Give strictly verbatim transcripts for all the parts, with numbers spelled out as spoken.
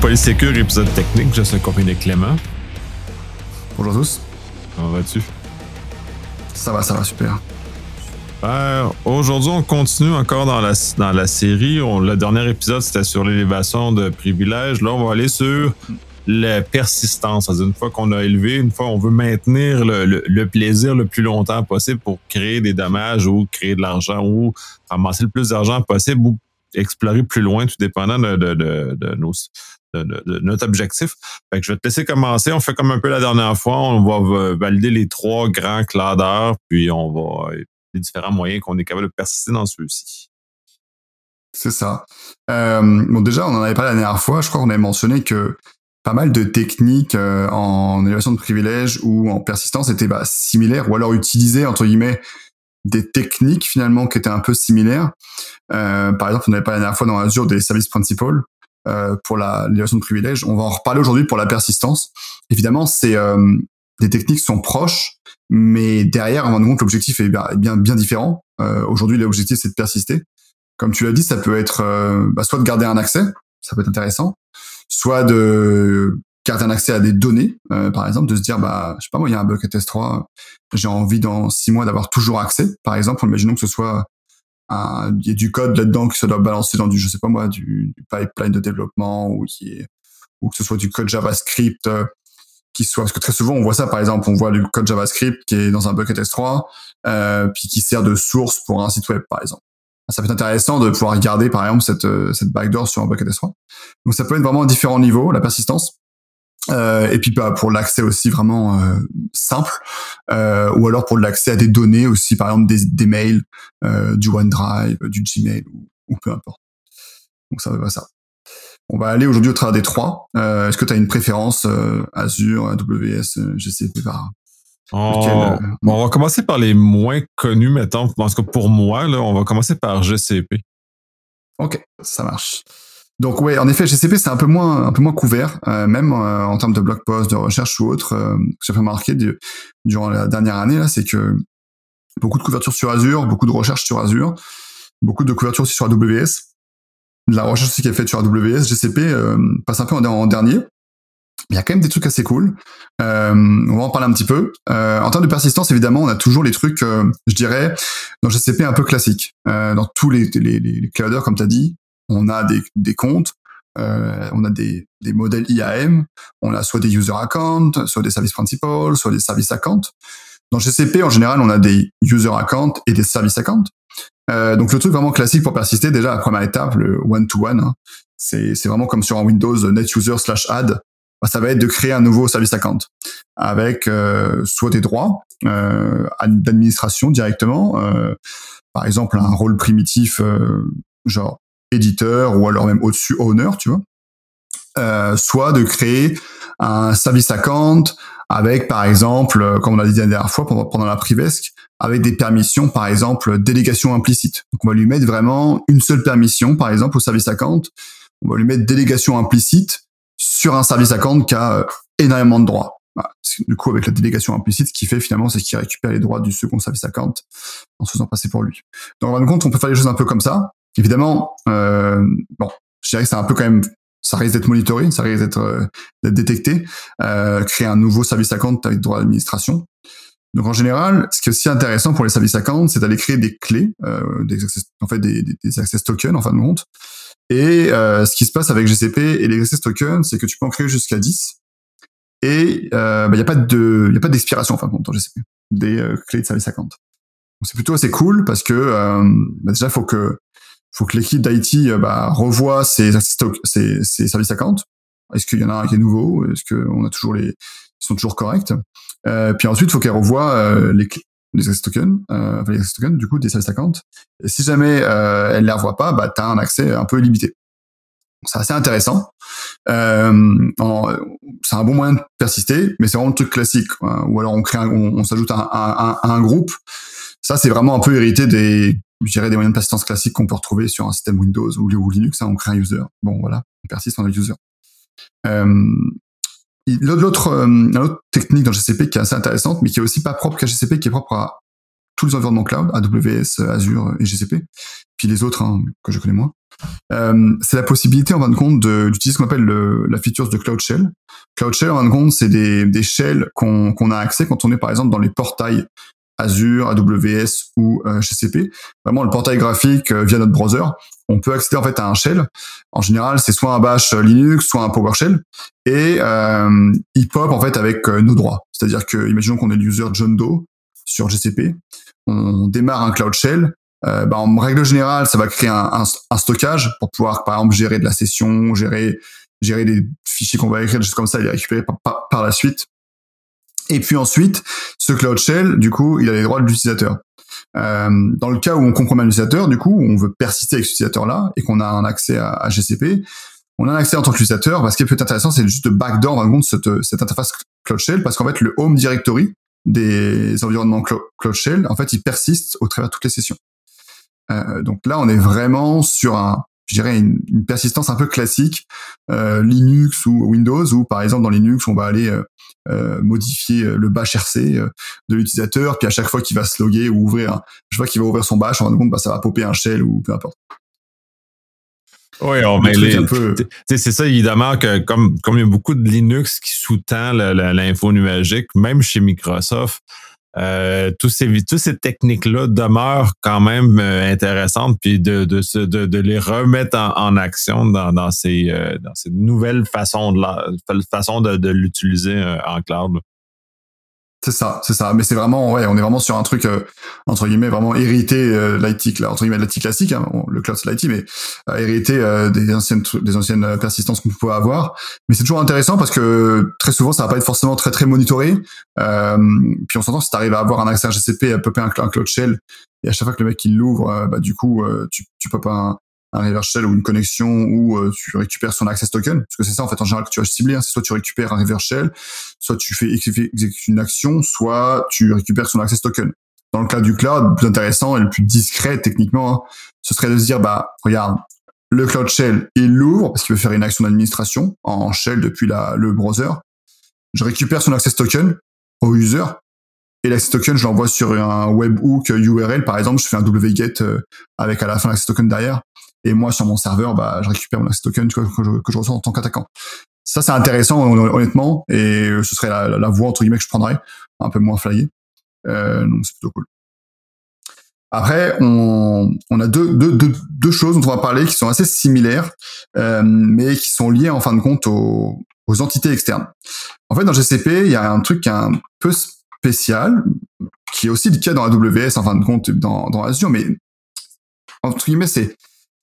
Polysécure, épisode technique. Je suis accompagné de Clément. Bonjour à tous. Comment vas-tu? Ça va, ça va, super. Euh, aujourd'hui, on continue encore dans la, dans la série. On, le dernier épisode, c'était sur l'élévation de privilèges. Là, on va aller sur la persistance. C'est-à-dire, une fois qu'on a élevé, une fois on veut maintenir le, le, le plaisir le plus longtemps possible pour créer des dommages ou créer de l'argent ou ramasser le plus d'argent possible ou explorer plus loin, tout dépendant de, de, de, de, nos, de, de, de notre objectif. Fait que je vais te laisser commencer. On fait comme un peu la dernière fois. On va valider les trois grands cladeurs, puis on va les différents moyens qu'on est capable de persister dans ceux-ci. C'est ça. Euh, bon, déjà, on en avait parlé la dernière fois. Je crois qu'on avait mentionné que pas mal de techniques euh, en élévation de privilèges ou en persistance étaient bah, similaires, ou alors utilisaient, entre guillemets, des techniques finalement qui étaient un peu similaires. Euh, par exemple, on avait parlé la dernière fois dans Azure des service principles euh, pour la l'élévation de privilèges. On va en reparler aujourd'hui pour la persistance. Évidemment, c'est euh, des techniques qui sont proches, mais derrière, on rend compte que l'objectif est bien, bien, bien différent. Euh, aujourd'hui, l'objectif, c'est de persister. Comme tu l'as dit, ça peut être euh, bah, soit de garder un accès, ça peut être intéressant, soit de garder un accès à des données, euh, par exemple, de se dire, bah, je sais pas moi, il y a un bucket S trois, j'ai envie dans six mois d'avoir toujours accès. Par exemple, imaginons que ce soit un, il y a du code là-dedans qui se doit balancer dans du, je sais pas moi, du, du pipeline de développement ou qui est, ou que ce soit du code JavaScript euh, qui soit, parce que très souvent on voit ça, par exemple, on voit le code JavaScript qui est dans un bucket S trois, euh, puis qui sert de source pour un site web, par exemple. Ça peut être intéressant de pouvoir garder, par exemple, cette, cette backdoor sur un bucket S trois. Donc ça peut être vraiment à différents niveaux, la persistance. Euh, et puis bah, pour l'accès aussi vraiment euh, simple, euh, ou alors pour l'accès à des données aussi, par exemple des, des mails, euh, du OneDrive, du Gmail, ou, ou peu importe. Donc ça va ça. On va aller aujourd'hui au travers des trois. Euh, est-ce que tu as une préférence euh, Azure, A W S, G C P par on, lequel, euh, bon, on va commencer par les moins connus, mettons. Parce que pour moi, là, on va commencer par G C P. Ok, ça marche. Donc ouais, en effet, G C P c'est un peu moins un peu moins couvert, euh, même euh, en termes de blog post, de recherche ou autre. Euh, ce que j'ai remarqué de, durant la dernière année là, c'est que beaucoup de couverture sur Azure, beaucoup de recherche sur Azure, beaucoup de couverture aussi sur A W S. De la recherche aussi qui est faite sur A W S, G C P euh, passe un peu en, en dernier. Il y a quand même des trucs assez cool. Euh, on va en parler un petit peu. Euh, en termes de persistance, évidemment, on a toujours les trucs, euh, je dirais, dans G C P un peu classiques. Euh, dans tous les, les, les, les clouders, comme tu as dit, on a des, des comptes, euh, on a des, des modèles I A M, on a soit des user accounts, soit des service principles, soit des service accounts. Dans G C P, en général, on a des user accounts et des service accounts. Euh, donc le truc vraiment classique pour persister, déjà la première étape, le one-to-one, hein, c'est, c'est vraiment comme sur un Windows NetUser slash add, bah, ça va être de créer un nouveau service account avec euh, soit des droits euh, d'administration directement, euh, par exemple un rôle primitif euh, genre éditeur ou alors même au-dessus owner, tu vois, euh, soit de créer un service account avec, par exemple, comme on l'a dit la dernière fois pendant, pendant la Privesc, avec des permissions, par exemple, délégation implicite. Donc, on va lui mettre vraiment une seule permission, par exemple, au service account. On va lui mettre délégation implicite sur un service account qui a euh, énormément de droits. Voilà. Du coup, avec la délégation implicite, ce qu'il fait finalement, c'est qu'il récupère les droits du second service account en se faisant passer pour lui. Donc, en fin de compte, on peut faire les choses un peu comme ça. Évidemment, euh, bon, je dirais que c'est un peu quand même, ça risque d'être monitoré, ça risque d'être, euh, d'être détecté, euh, créer un nouveau service account avec droit d'administration. Donc en général, ce qui est aussi intéressant pour les service accounts, c'est d'aller créer des clés, euh, des access, en fait des, des, des access tokens en fin de compte. Et euh, ce qui se passe avec G C P et les access tokens, c'est que tu peux en créer jusqu'à dix. Et il euh, bah, y a pas de, il y a pas d'expiration en fin de compte en G C P des euh, clés de service account. Donc c'est plutôt assez cool parce que euh, bah, déjà faut que faut que l'équipe d'I T euh, bah, revoie ses, ses, ses service accounts. Est-ce qu'il y en a un qui est nouveau? Est-ce qu'on a toujours les, ils sont toujours corrects? Euh, puis ensuite, il faut qu'elle revoie euh, les, les access tokens, euh, enfin les access tokens du coup des service accounts. Et si jamais euh, elle les revoit pas, bah t'as un accès un peu illimité. C'est assez intéressant. Euh, en, c'est un bon moyen de persister, mais c'est vraiment le truc classique. Hein. Ou alors on crée, un, on, on s'ajoute à un, un, un, un groupe. Ça, c'est vraiment un peu hérité des, je dirais, des moyens de persistance classiques qu'on peut retrouver sur un système Windows ou, ou Linux. Hein, on crée un user. Bon, voilà, on persiste en user. Euh, L'autre, euh, une autre technique dans G C P qui est assez intéressante, mais qui est aussi pas propre qu'à G C P, qui est propre à tous les environnements cloud, A W S, Azure et G C P, puis les autres hein, que je connais moins, euh, c'est la possibilité en fin de compte de, d'utiliser ce qu'on appelle le, la feature de Cloud Shell. Cloud Shell en fin de compte, c'est des, des shells qu'on, qu'on a accès quand on est par exemple dans les portails Azure, A W S ou euh, G C P. Vraiment le portail graphique euh, via notre browser. On peut accéder en fait à un shell. En général, c'est soit un bash Linux, soit un PowerShell, et euh, il pop en fait avec euh, nos droits. C'est-à-dire que, imaginons qu'on est le user John Doe sur G C P, on démarre un Cloud Shell. Euh, bah, en règle générale, ça va créer un, un, un stockage pour pouvoir, par exemple, gérer de la session, gérer gérer des fichiers qu'on va écrire, des choses comme ça, et les récupérer par, par, par la suite. Et puis ensuite, ce Cloud Shell, du coup, il a les droits de l'utilisateur. Euh, dans le cas où on compromet l'utilisateur, du coup, on veut persister avec cet utilisateur-là et qu'on a un accès à, à G C P, on a un accès en tant qu'utilisateur. Bah, ce qui peut être intéressant, c'est juste de backdoor, en compte, cette, cette interface Cloud Shell, parce qu'en fait, le home directory des environnements Cloud Shell, en fait, il persiste au travers de toutes les sessions. Euh, donc là, on est vraiment sur un, je dirais, une, une persistance un peu classique euh, Linux ou Windows, où par exemple dans Linux, on va aller euh, euh, modifier le bash R C euh, de l'utilisateur, puis à chaque fois qu'il va se loguer ou ouvrir, un, chaque fois qu'il va ouvrir son bash, en fin de compte, bah, ça va popper un shell ou peu importe. Oui, on met les, peu... c'est ça, évidemment, que comme, comme il y a beaucoup de Linux qui sous-tend la, la, l'info nuagique, même chez Microsoft, Euh, tous ces, toutes ces techniques-là demeurent quand même euh, intéressantes, puis de, de, de, de les remettre en, en action dans, dans, ces, euh, dans ces nouvelles façons de, la, façon de, de l'utiliser euh, en cloud. C'est ça, c'est ça. Mais c'est vraiment, ouais, on est vraiment sur un truc, euh, entre guillemets, vraiment hérité euh, de l'I T, là, entre guillemets, de l'I T classique, hein, bon, le cloud c'est l'I T, mais euh, hérité euh, des anciennes, des anciennes persistances qu'on pouvait avoir. Mais c'est toujours intéressant parce que très souvent, ça va pas être forcément très, très monitoré. Euh, puis on s'entend, si t'arrives à avoir un accès à G C P, à popper un, un Cloud Shell, et à chaque fois que le mec, il l'ouvre, euh, bah, du coup, euh, tu, tu popes un, un reverse shell ou une connexion où euh, tu récupères son access token, parce que c'est ça en fait en général que tu vas cibler, hein, c'est soit tu récupères un reverse shell, soit tu fais exécuter une action, soit tu récupères son access token. Dans le cas du cloud, le plus intéressant et le plus discret techniquement, hein, ce serait de se dire, bah regarde, le cloud shell il l'ouvre parce qu'il veut faire une action d'administration en shell depuis la, le browser, je récupère son access token au user, et l'access token, je l'envoie sur un webhook U R L, par exemple, je fais un wget euh, avec à la fin l'access token derrière. Et moi, sur mon serveur, bah, je récupère mon access token tu vois, que, je, que je reçois en tant qu'attaquant. Ça, c'est intéressant, honnêtement, et ce serait la, la voie, entre guillemets, que je prendrais, un peu moins flyée. Euh, donc, c'est plutôt cool. Après, on, on a deux, deux, deux, deux choses dont on va parler qui sont assez similaires, euh, mais qui sont liées, en fin de compte, aux, aux entités externes. En fait, dans G C P, il y a un truc qui est un peu spécial, qui est aussi le cas dans A W S, en fin de compte, dans, dans Azure, mais entre guillemets, c'est,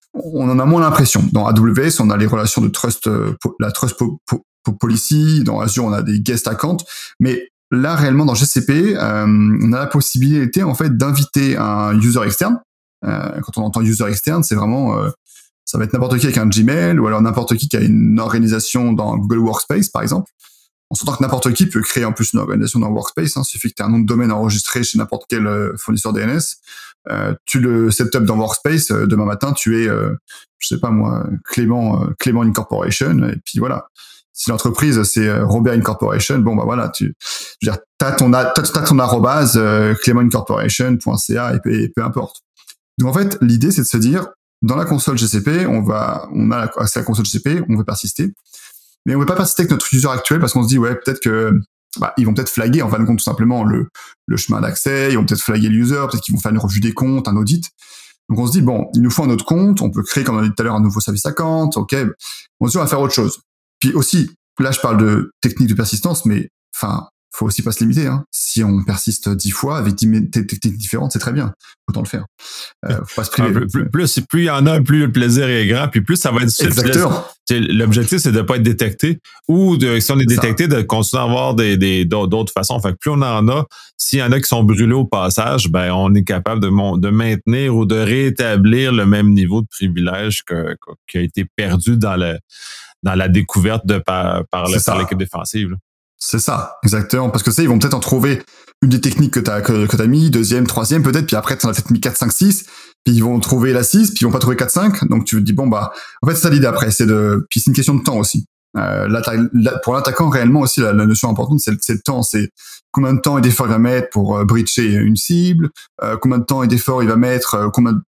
on en a moins l'impression. Dans A W S, on a les relations de trust, la trust po- po- policy. Dans Azure, on a des guest accounts. Mais là, réellement, dans G C P, euh, on a la possibilité, en fait, d'inviter un user externe. Euh, quand on entend user externe, c'est vraiment, euh, ça va être n'importe qui avec un Gmail, ou alors n'importe qui qui a une organisation dans Google Workspace, par exemple. On s'entend que n'importe qui peut créer en plus une organisation dans Workspace. Hein. Il suffit que tu aies un nom de domaine enregistré chez n'importe quel euh, fournisseur D N S. Euh, tu le setup dans Workspace. Euh, demain matin, tu es, euh, je sais pas moi, Clément, euh, Clément Incorporation. Et puis voilà. Si l'entreprise c'est euh, Robert Incorporation, bon bah voilà, tu, je veux dire, t'as ton, t'as, t'as ton arrobase euh, clément incorporation point c a et peu, et peu importe. Donc en fait, l'idée c'est de se dire, dans la console G C P, on va, on a accès à la console G C P, on veut persister. Mais on ne veut pas persister avec notre user actuel parce qu'on se dit, ouais, peut-être que, bah, ils vont peut-être flaguer, en fin de compte, tout simplement, le, le chemin d'accès, ils vont peut-être flaguer le user, peut-être qu'ils vont faire une revue des comptes, un audit. Donc, on se dit, bon, il nous faut un autre compte, on peut créer, comme on a dit tout à l'heure, un nouveau service account, ok. On se dit, on va faire autre chose. Puis aussi, là, je parle de technique de persistance, mais, enfin, faut aussi pas se limiter, hein. Si on persiste dix fois avec dix techniques différentes, c'est très bien. Autant le faire. Euh, faut pas se priver. Plus, plus, plus, plus il y en a, plus le plaisir est grand, puis plus ça va être difficile. Exactement. L'objectif, c'est de ne pas être détecté, ou de, si on est détecté, de continuer à avoir des, des, d'autres façons. Fait que plus on en a, s'il y en a qui sont brûlés au passage, ben, on est capable de, de maintenir ou de rétablir le même niveau de privilège que, que, qui a été perdu dans, le, dans la découverte de par, par, le, par l'équipe défensive, là. C'est ça, exactement. Parce que ça, ils vont peut-être en trouver une des techniques que t'as, que, que t'as mis, deuxième, troisième, peut-être, puis après, t'en as peut-être mis quatre, cinq, six, puis ils vont trouver la six, puis ils vont pas trouver quatre, cinq. Donc, tu te dis, bon, bah, en fait, c'est ça l'idée après, c'est de, puis c'est une question de temps aussi. Euh, là, pour l'attaquant, réellement aussi, la, la notion importante, c'est, c'est le temps, c'est combien de temps et d'efforts il va mettre pour euh, breacher une cible, euh, combien de temps et d'efforts il va mettre, euh, combien,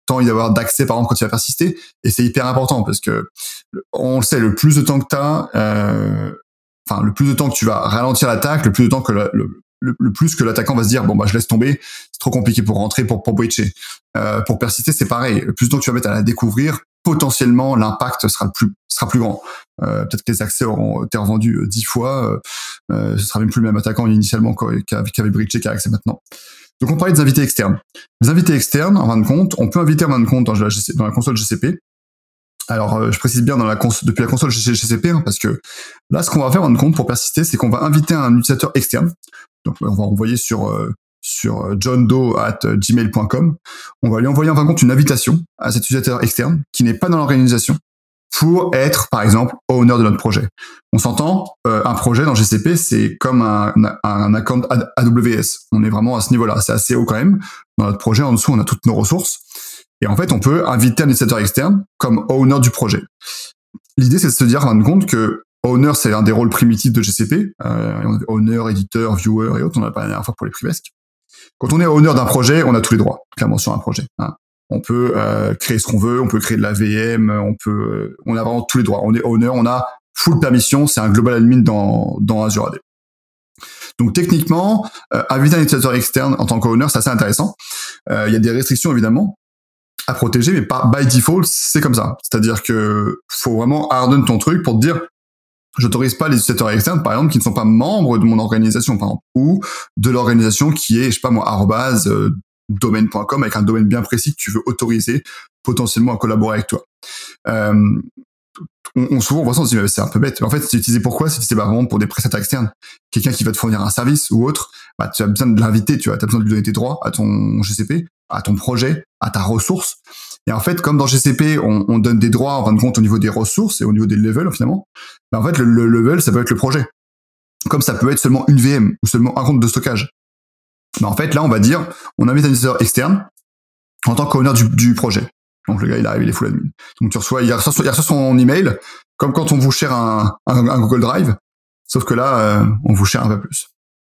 temps il va y avoir d'accès, par exemple, quand tu vas persister. Et c'est hyper important parce que, on le sait, le plus de temps que tu as, euh, enfin, le plus de temps que tu vas ralentir l'attaque, le plus de temps que le, le, le, le plus que l'attaquant va se dire, bon, bah, je laisse tomber, c'est trop compliqué pour rentrer, pour, pour breacher. Euh, pour persister, c'est pareil. Le plus de temps que tu vas mettre à la découvrir, potentiellement, l'impact sera le plus, sera plus grand. Euh, peut-être que les accès auront été revendus euh, dix fois, euh, euh, ce sera même plus le même attaquant initialement qui avait, qui avait breaché qui a accès maintenant. Donc, on parlait des invités externes. Les invités externes, en fin de compte, on peut inviter en fin de compte dans la, dans la console G C P. Alors, euh, je précise bien dans la cons- depuis la console G C P, hein, parce que là, ce qu'on va faire en fin de compte pour persister, c'est qu'on va inviter un utilisateur externe. Donc, on va envoyer sur euh, sur johndoe arobase gmail point com. On va lui envoyer en fin de compte une invitation à cet utilisateur externe qui n'est pas dans l'organisation pour être, par exemple, owner de notre projet. On s'entend, euh, un projet dans G C P, c'est comme un, un, un account A W S. On est vraiment à ce niveau-là. C'est assez haut quand même. Dans notre projet, en dessous, on a toutes nos ressources. Et en fait, on peut inviter un utilisateur externe comme owner du projet. L'idée, c'est de se dire, en fin de compte, que owner, c'est un des rôles primitifs de G C P. Euh, owner, éditeur, viewer et autres. On en a parlé la dernière fois pour les privesques. Quand on est owner d'un projet, on a tous les droits, clairement, sur un projet. Hein. On peut euh, créer ce qu'on veut, on peut créer de la V M, on peut, euh, on a vraiment tous les droits. On est owner, on a full permission, c'est un global admin dans, dans Azure A D. Donc techniquement, euh, inviter un utilisateur externe en tant qu'owner, c'est assez intéressant. Euh, il y a des restrictions évidemment à protéger, mais par by default, c'est comme ça. C'est-à-dire que faut vraiment harden ton truc pour te dire, j'autorise pas les utilisateurs externes, par exemple, qui ne sont pas membres de mon organisation, par exemple, ou de l'organisation qui est, je sais pas moi, arrobase, euh, domaine point com, avec un domaine bien précis que tu veux autoriser potentiellement à collaborer avec toi. Euh, on, on souvent on voit ça, on se dit, mais c'est un peu bête. Mais en fait, c'est utilisé pourquoi? C'est utilisé bah, vraiment pour des prestataires externes. Quelqu'un qui va te fournir un service ou autre, bah, tu as besoin de l'inviter, tu as besoin de lui donner tes droits à ton G C P, à ton projet, à ta ressource. Et en fait, comme dans G C P, on, on donne des droits en fin de compte au niveau des ressources et au niveau des levels finalement, bah, en fait, le, le level, ça peut être le projet. Comme ça peut être seulement une V M ou seulement un compte de stockage. Bah, en fait, là, on va dire, on invite un utilisateur externe en tant qu'owner du, du projet. Donc le gars, il arrive, il est full admin. Donc tu reçois, il reçoit, il reçoit son email, comme quand on vous share un, un, un Google Drive, sauf que là, euh, on vous share un peu plus.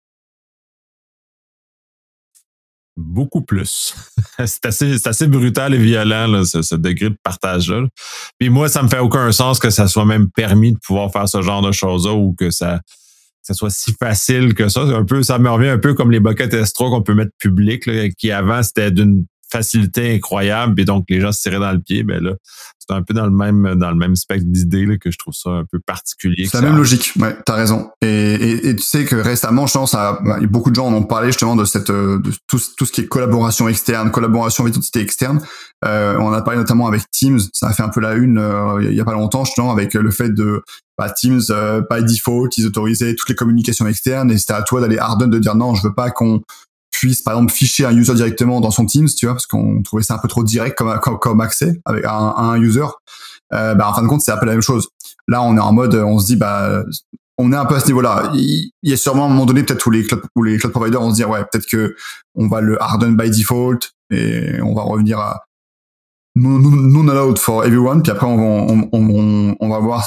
Beaucoup plus. c'est assez, c'est assez brutal et violent, là, ce, ce degré de partage-là. Puis moi, ça me fait aucun sens que ça soit même permis de pouvoir faire ce genre de choses-là ou que ça, que ça soit si facile que ça. C'est un peu, ça me revient un peu comme les buckets S trois qu'on peut mettre public, là, qui avant, c'était d'une facilité incroyable, et donc les gens se tiraient dans le pied. Ben là, c'est un peu dans le même dans le même spectre d'idées là, que je trouve ça un peu particulier. C'est la même logique, ouais, t'as raison. Et, et, et tu sais que récemment, je pense, à, bah, beaucoup de gens en ont parlé justement de cette de tout, tout ce qui est collaboration externe, collaboration avec entité externe. Euh, on en a parlé notamment avec Teams, ça a fait un peu la une euh, il y a pas longtemps, justement, avec le fait de bah, Teams euh, by default, ils autorisaient toutes les communications externes, et c'était à toi d'aller harden de dire non, je veux pas qu'on puisse par exemple ficher un user directement dans son Teams, tu vois, parce qu'on trouvait ça un peu trop direct comme comme, comme accès avec un, un user. Euh, bah en fin de compte, c'est un peu la même chose. Là, on est en mode, on se dit bah on est un peu à ce niveau-là. Il y a sûrement à un moment donné peut-être où les cloud, où les cloud providers vont se dire ouais, peut-être que on va le harden by default et on va revenir à non, non, non allowed for everyone, puis après on va on, on, on va voir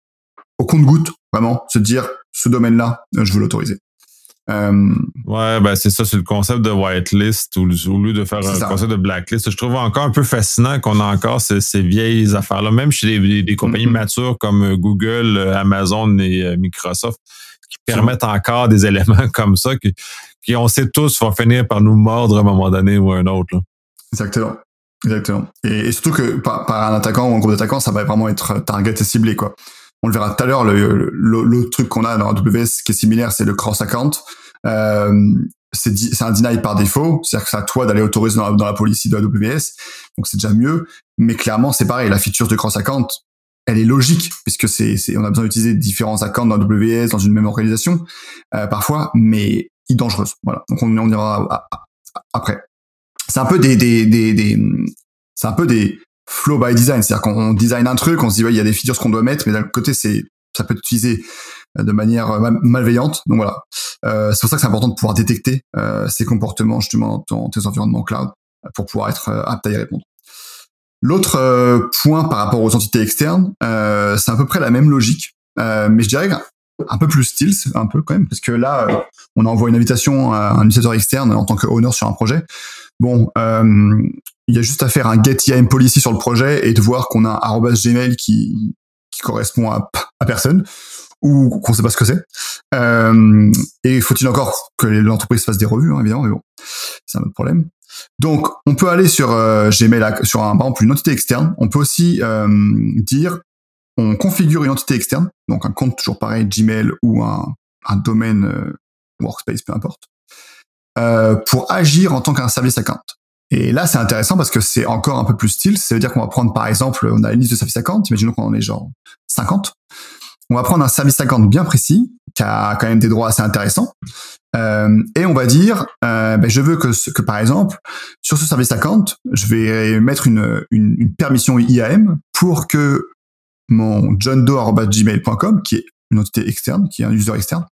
au compte-goutte vraiment se dire ce domaine-là, je veux l'autoriser. Euh, ouais, ben c'est ça, c'est le concept de whitelist au, au lieu de faire un ça. concept de blacklist. Je trouve encore un peu fascinant qu'on a encore ces, ces vieilles affaires-là, même chez des, des, des compagnies mm-hmm. matures comme Google, Amazon et Microsoft, qui permettent c'est encore des éléments comme ça qui, qui on sait tous, vont finir par nous mordre à un moment donné ou à un autre. Là. Exactement. Exactement. Et, et surtout que par, par un attaquant ou un groupe d'attaquants, ça va vraiment être target et ciblé, quoi. On le verra tout à l'heure, le, le, le truc qu'on a dans A W S qui est similaire, c'est le cross-account. Euh, c'est, di- c'est un deny par défaut, c'est-à-dire que c'est à toi d'aller autoriser dans la, dans la policy de A W S, donc c'est déjà mieux. Mais clairement, c'est pareil, la feature de cross-account, elle est logique, puisque c'est, c'est on a besoin d'utiliser différents accounts dans A W S, dans une même organisation, euh, parfois, mais dangereuse. Voilà, donc on, on ira à, à, à, après. C'est un peu des, des, des, des c'est un peu des flow by design, c'est-à-dire qu'on design un truc, on se dit ouais il y a des features qu'on doit mettre, mais d'un côté c'est ça peut être utilisé de manière malveillante, donc voilà. Euh, c'est pour ça que c'est important de pouvoir détecter euh, ces comportements justement dans tes environnements cloud pour pouvoir être euh, apte à y répondre. L'autre euh, point par rapport aux entités externes, euh, c'est à peu près la même logique, euh, mais je dirais un peu plus stealth, un peu quand même, parce que là euh, on envoie une invitation à un utilisateur externe en tant que owner sur un projet. Bon, euh, il y a juste à faire un get I A M policy sur le projet et de voir qu'on a un arobase gmail qui qui correspond à, à personne ou qu'on sait pas ce que c'est. Euh, et faut-il encore que l'entreprise fasse des revues, hein, évidemment, mais bon, c'est un autre problème. Donc, on peut aller sur euh, Gmail, sur un, par exemple une entité externe. On peut aussi euh, dire, on configure une entité externe, donc un compte toujours pareil, Gmail ou un, un domaine euh, Workspace, peu importe, euh, pour agir en tant qu'un service account. Et là, c'est intéressant parce que c'est encore un peu plus style. Ça veut dire qu'on va prendre, par exemple, on a une liste de service account, imaginons qu'on en est genre cinquante. On va prendre un service account bien précis, qui a quand même des droits assez intéressants, euh, et on va dire, euh, ben, je veux que, que, par exemple, sur ce service account, je vais mettre une, une, une permission I A M pour que mon johndoe arobase gmail point com, qui est une entité externe, qui est un user externe,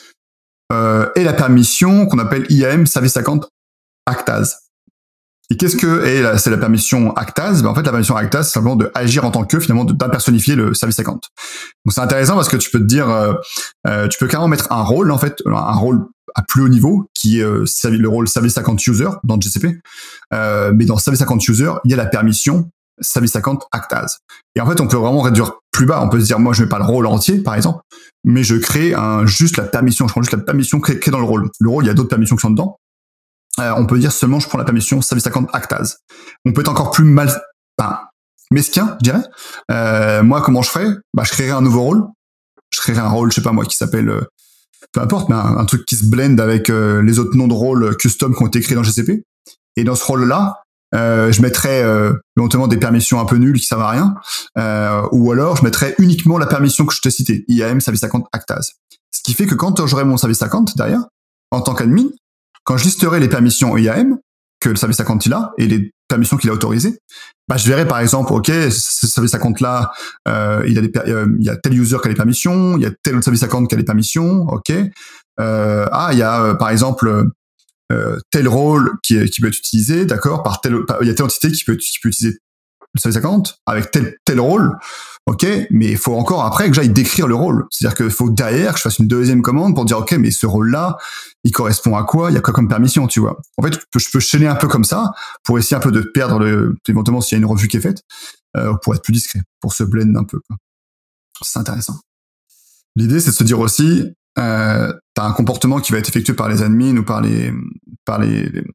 euh, ait la permission qu'on appelle I A M service account actase. Et qu'est-ce que est la, c'est la permission actase? Ben en fait, la permission actase, c'est simplement de agir en tant que, finalement, de d'impersonnifier le service account. Donc c'est intéressant parce que tu peux te dire, euh, euh, tu peux carrément mettre un rôle, en fait, un rôle à plus haut niveau, qui est euh, le rôle service account user dans G C P. Euh, mais dans service account user, il y a la permission service account actase. Et en fait, on peut vraiment réduire plus bas. On peut se dire, moi, je mets pas le rôle entier, par exemple, mais je crée un, juste la permission, je prends juste la permission créée dans le rôle. Le rôle, il y a d'autres permissions qui sont dedans. Euh, on peut dire seulement je prends la permission service account actase. On peut être encore plus mal, enfin, mesquin, je dirais. Euh, moi, comment je ferais? Bah, je créerais un nouveau rôle. Je créerais un rôle, je sais pas moi, qui s'appelle, euh, peu importe, mais un, un truc qui se blende avec euh, les autres noms de rôles custom qui ont été créés dans G C P. Et dans ce rôle-là, euh, je mettrais euh, éventuellement des permissions un peu nulles qui servent à rien, euh, ou alors je mettrais uniquement la permission que je t'ai citée, I A M service account actase. Ce qui fait que quand j'aurai mon service account derrière, en tant qu'admin, quand je listerai les permissions I A M que le service account il a et les permissions qu'il a autorisées, bah je verrai par exemple, ok, ce service account là, euh, il a des, euh, il y a tel user qui a les permissions, il y a tel autre service account qui a les permissions, ok. Euh, ah, il y a euh, par exemple euh, tel rôle qui, qui peut être utilisé, d'accord, par tel, par, il y a telle entité qui peut, qui peut utiliser le service account avec tel tel rôle, ok, mais il faut encore après que j'aille décrire le rôle. C'est-à-dire qu'il faut derrière que je fasse une deuxième commande pour dire ok, mais ce rôle-là, il correspond à quoi? Il y a quoi comme permission, tu vois? En fait, je peux, je peux chaîner un peu comme ça pour essayer un peu de perdre le, éventuellement s'il y a une revue qui est faite, euh, pour être plus discret, pour se blend un peu, quoi. C'est intéressant. L'idée, c'est de se dire aussi, euh, t'as un comportement qui va être effectué par les admins ou par les, par les, les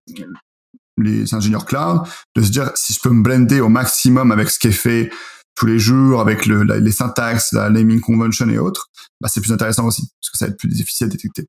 les ingénieurs cloud, de se dire si je peux me blender au maximum avec ce qui est fait tous les jours, avec le, la, les syntaxes, la naming convention et autres, bah c'est plus intéressant aussi, parce que ça va être plus difficile à détecter.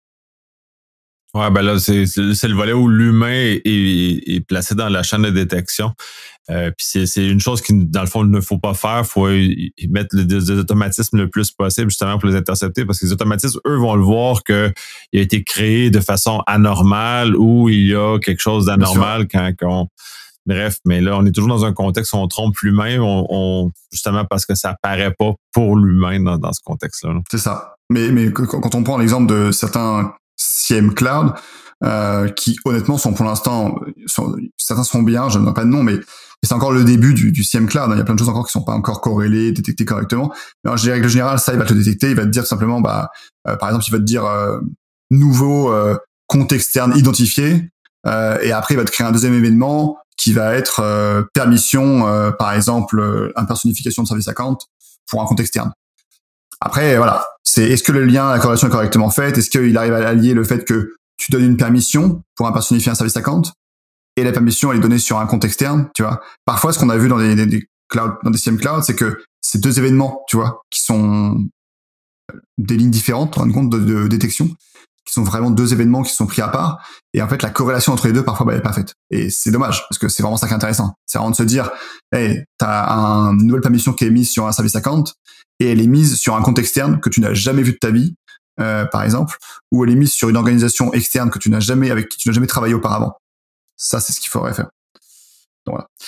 Ouais, ben là, c'est, c'est le volet où l'humain est, est, est placé dans la chaîne de détection. Euh, puis c'est, c'est une chose qui, dans le fond, il ne faut pas faire. Il faut mettre des automatismes le plus possible, justement, pour les intercepter, parce que les automatismes, eux, vont le voir qu'il a été créé de façon anormale ou il y a quelque chose d'anormal quand on... Bref, mais là, on est toujours dans un contexte où on trompe l'humain, on, on, justement parce que ça paraît pas pour l'humain dans, dans ce contexte-là. Là. C'est ça. Mais, mais quand on prend l'exemple de certains C I E M Cloud, euh, qui honnêtement sont pour l'instant, sont, certains sont bien, je ne donne pas de nom, mais c'est encore le début du, du C I E M Cloud. Il y a plein de choses encore qui sont pas encore corrélées, détectées correctement. Mais en règle générale, ça, il va te le détecter. Il va te dire tout simplement, bah, euh, par exemple, il va te dire euh, nouveau euh, compte externe identifié, euh, et après il va te créer un deuxième événement qui va être euh, permission, euh, par exemple, euh, impersonnification de service account pour un compte externe. Après, voilà, c'est est-ce que le lien, la corrélation est correctement faite? Est-ce qu'il arrive à allier le fait que tu donnes une permission pour impersonnifier un service account et la permission elle est donnée sur un compte externe, tu vois? Parfois, ce qu'on a vu dans des, des, des clouds, dans des C I E M cloud, c'est que ces deux événements, tu vois, qui sont des lignes différentes, en fin de compte, de, de détection, qui sont vraiment deux événements qui sont pris à part, et en fait la corrélation entre les deux parfois bah, elle est pas faite, et c'est dommage parce que c'est vraiment ça qui est intéressant, c'est vraiment de se dire hey, t'as un, une nouvelle permission qui est mise sur un service account et elle est mise sur un compte externe que tu n'as jamais vu de ta vie, euh, par exemple, ou elle est mise sur une organisation externe que tu n'as jamais avec qui tu n'as jamais travaillé auparavant. Ça c'est ce qu'il faudrait faire. Donc voilà.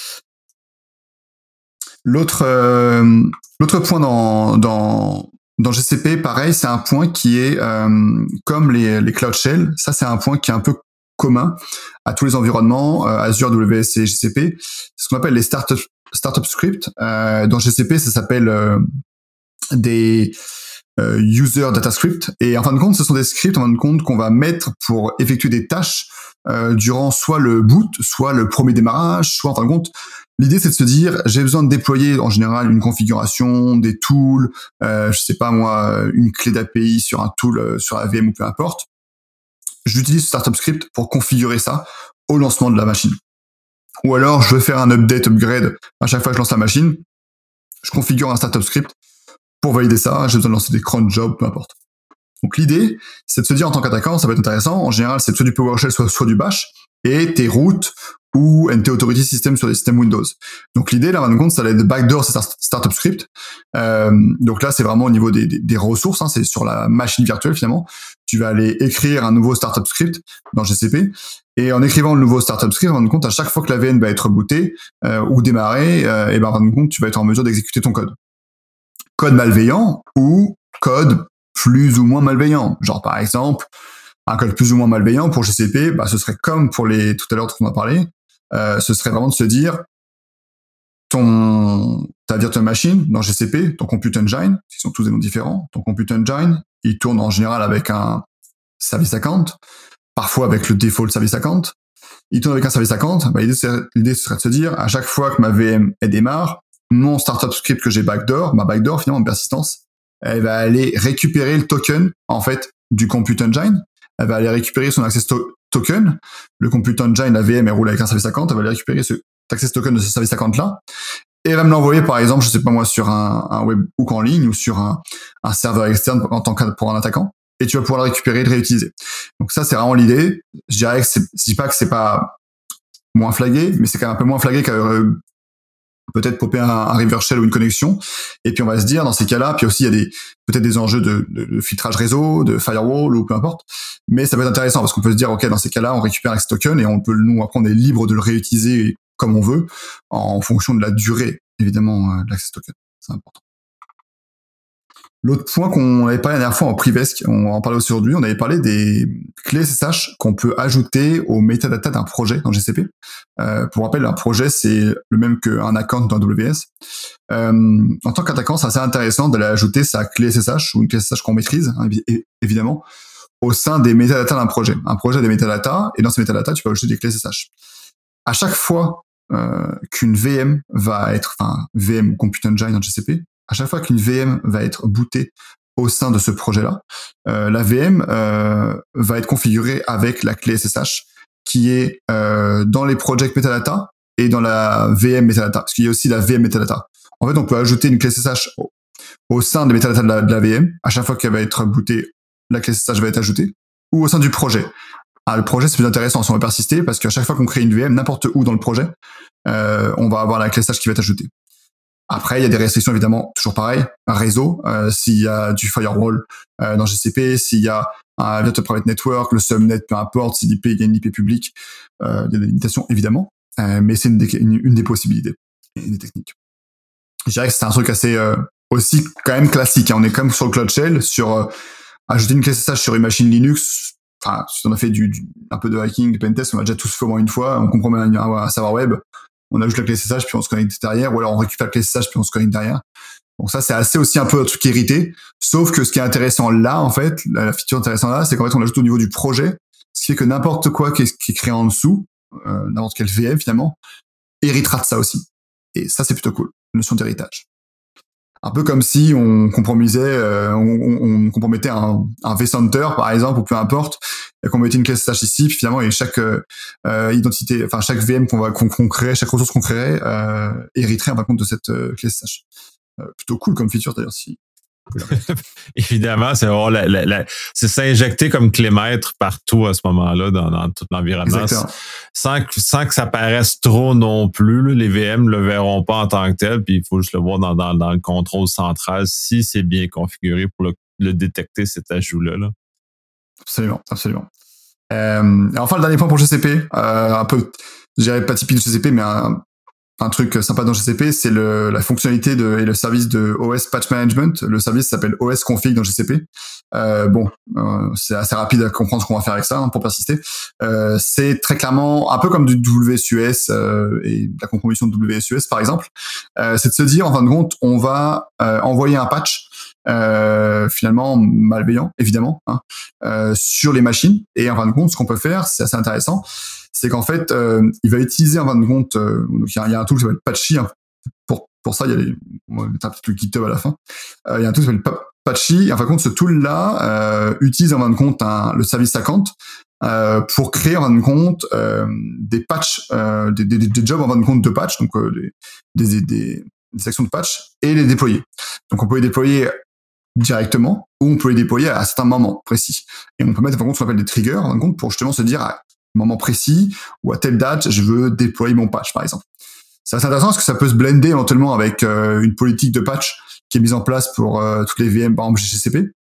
L'autre euh, l'autre point dans dans Dans G C P, pareil, c'est un point qui est euh, comme les, les Cloud Shell. Ça, c'est un point qui est un peu commun à tous les environnements, euh, Azure, W S et G C P. C'est ce qu'on appelle les startup, startup scripts. Euh, dans G C P, ça s'appelle euh, des euh, user data script. Et en fin de compte, ce sont des scripts en fin de compte qu'on va mettre pour effectuer des tâches euh, durant soit le boot, soit le premier démarrage, soit en fin de compte, l'idée c'est de se dire j'ai besoin de déployer en général une configuration, des tools, euh, je sais pas moi, une clé d'A P I sur un tool, euh, sur la V M ou peu importe. J'utilise ce startup script pour configurer ça au lancement de la machine. Ou alors je veux faire un update, upgrade à chaque fois que je lance la machine, je configure un startup script pour valider ça, j'ai besoin de lancer des cron jobs, peu importe. Donc l'idée, c'est de se dire en tant qu'attaquant, ça va être intéressant, en général c'est soit du PowerShell, soit, soit du Bash, et tes routes ou N T Authority System sur des systèmes Windows. Donc l'idée, là, en fin de compte, ça va être de backdoor ces startup script. Euh, donc là, c'est vraiment au niveau des, des, des ressources, hein, c'est sur la machine virtuelle finalement. Tu vas aller écrire un nouveau startup script dans G C P, et en écrivant le nouveau startup script, en fin de compte, à chaque fois que la V M va être bootée euh, ou démarrée, euh, et ben en fin de compte, tu vas être en mesure d'exécuter ton code. Code malveillant ou code plus ou moins malveillant. Genre par exemple, un code plus ou moins malveillant pour G C P, bah, ce serait comme pour les tout à l'heure qu'on a parlé, euh, ce serait vraiment de se dire ton ta virtual machine dans G C P, ton compute engine, qui sont tous des noms différents, ton compute engine, il tourne en général avec un service account, parfois avec le default service account. Il tourne avec un service account, bah, l'idée, c'est, l'idée ce serait de se dire à chaque fois que ma V M elle démarre, mon startup script que j'ai backdoor, ma backdoor finalement en persistance, elle va aller récupérer le token en fait du compute engine. Elle va aller récupérer son access to- token. Le compute engine, la V M, elle roule avec un service account. Elle va aller récupérer ce access token de ce service account là et elle va me l'envoyer par exemple, je sais pas moi, sur un, un webhook en ligne ou sur un, un serveur externe en tant que pour un attaquant. Et tu vas pouvoir le récupérer et le réutiliser. Donc ça, c'est vraiment l'idée. Je dirais que c'est, je dis pas que c'est pas moins flagué, mais c'est quand même un peu moins flagué qu'à euh, peut-être popper un, un reverse shell ou une connexion. Et puis on va se dire dans ces cas-là, puis aussi il y a des peut-être des enjeux de, de, de filtrage réseau, de firewall ou peu importe. Mais ça peut être intéressant parce qu'on peut se dire ok, dans ces cas-là, on récupère l'access token et on peut nous après on est libre de le réutiliser comme on veut en fonction de la durée évidemment de l'access token. C'est important. L'autre point qu'on avait parlé la dernière fois en Privesc, on en parlait aussi aujourd'hui, on avait parlé des clés S S H qu'on peut ajouter aux métadatas d'un projet dans G C P. Euh, pour rappel, un projet, c'est le même qu'un account dans A W S. Euh, en tant qu'attaquant, c'est assez intéressant d'aller ajouter sa clé S S H ou une clé S S H qu'on maîtrise, hein, évidemment, au sein des métadatas d'un projet. Un projet a des métadatas, et dans ces métadatas, tu peux ajouter des clés S S H. À chaque fois euh, qu'une V M va être, enfin, V M ou Compute Engine dans G C P, à chaque fois qu'une V M va être bootée au sein de ce projet-là, euh, la V M euh, va être configurée avec la clé S S H qui est euh, dans les project metadata et dans la V M metadata, parce qu'il y a aussi la V M metadata. En fait, on peut ajouter une clé S S H au, au sein des metadata de la, de la V M. À chaque fois qu'elle va être bootée, la clé S S H va être ajoutée, ou au sein du projet. Ah, le projet, c'est plus intéressant si on veut persister, parce qu'à chaque fois qu'on crée une V M, n'importe où dans le projet, euh, on va avoir la clé S S H qui va être ajoutée. Après, il y a des restrictions évidemment, toujours pareil, un réseau, euh, s'il y a du firewall euh, dans G C P, s'il y a un virtual private network, le subnet, peu importe, si l'I P, il y a une I P publique, euh, il y a des limitations évidemment, euh, mais c'est une des, une, une des possibilités, une des techniques. Je dirais que c'est un truc assez euh, aussi quand même classique, hein. On est quand même sur le Cloud Shell, sur euh, ajouter une clé S S H sur une machine Linux. Enfin, si on a fait du, du un peu de hacking, de pentest, on a déjà tous fait au moins une fois, on comprend même un, un serveur web. On ajoute la clé S S H puis on se connecte derrière, ou alors on récupère la clé S S H puis on se connecte derrière. Donc ça, c'est assez aussi un peu un truc hérité. Sauf que ce qui est intéressant là, en fait, la, la feature intéressante là, c'est qu'en fait, on l'ajoute au niveau du projet, ce qui fait que n'importe quoi qui est, qui est créé en dessous, euh, n'importe quel V M finalement, héritera de ça aussi. Et ça, c'est plutôt cool, notion d'héritage. Un peu comme si on compromisait, euh, on, on, on compromettait un, un vCenter par exemple, ou peu importe, et qu'on mettait une clé S S H ici, puis finalement, et chaque euh, identité, enfin chaque V M qu'on va qu'on, qu'on crée, chaque ressource qu'on créerait, euh, hériterait en fin de compte de cette euh, clé S S H. Euh, plutôt cool comme feature d'ailleurs si. Évidemment, c'est avoir la, la, la, c'est s'injecter comme clé maître partout à ce moment-là dans, dans tout l'environnement, sans que, sans que ça paraisse trop non plus. Là, les V M le verront pas en tant que tel, puis il faut juste le voir dans, dans, dans le contrôle central si c'est bien configuré pour le, le détecter cet ajout-là. Là. Absolument, absolument. Euh, et enfin, le dernier point pour G C P, euh, un peu, je dirais pas typique de G C P, mais un, un truc sympa dans G C P, c'est le, la fonctionnalité de, et le service de O S Patch Management. Le service s'appelle O S Config dans G C P. Euh, bon, euh, c'est assez rapide à comprendre ce qu'on va faire avec ça, hein, pour persister. Euh, c'est très clairement un peu comme du W S U S euh, et de la compromission de W S U S par exemple. Euh, c'est de se dire, en fin de compte, on va euh, envoyer un patch euh, finalement malveillants, évidemment, hein, euh, sur les machines. Et en fin de compte, ce qu'on peut faire, c'est assez intéressant, c'est qu'en fait, euh, il va utiliser en fin de compte, euh, donc il y, y a un tool qui s'appelle Patchy. Hein, pour pour ça, il y a les, on va mettre un petit GitHub à la fin. Euh, il y a un tool qui s'appelle Patchy. Et en fin de compte, ce tool-là euh, utilise en fin de compte un, le service account euh, pour créer en fin de compte euh, des patchs, euh, des, des, des jobs en fin de compte de patch, donc euh, des, des, des, des sections de patch, et les déployer. Donc on peut les déployer directement ou on peut les déployer à certains moments précis. Et on peut mettre en fin de compte ce qu'on appelle des triggers en fin de compte pour justement se dire à un moment précis ou à telle date, je veux déployer mon patch, par exemple. C'est assez intéressant parce que ça peut se blender éventuellement avec euh, une politique de patch qui est mise en place pour euh, toutes les V M, par exemple G C P.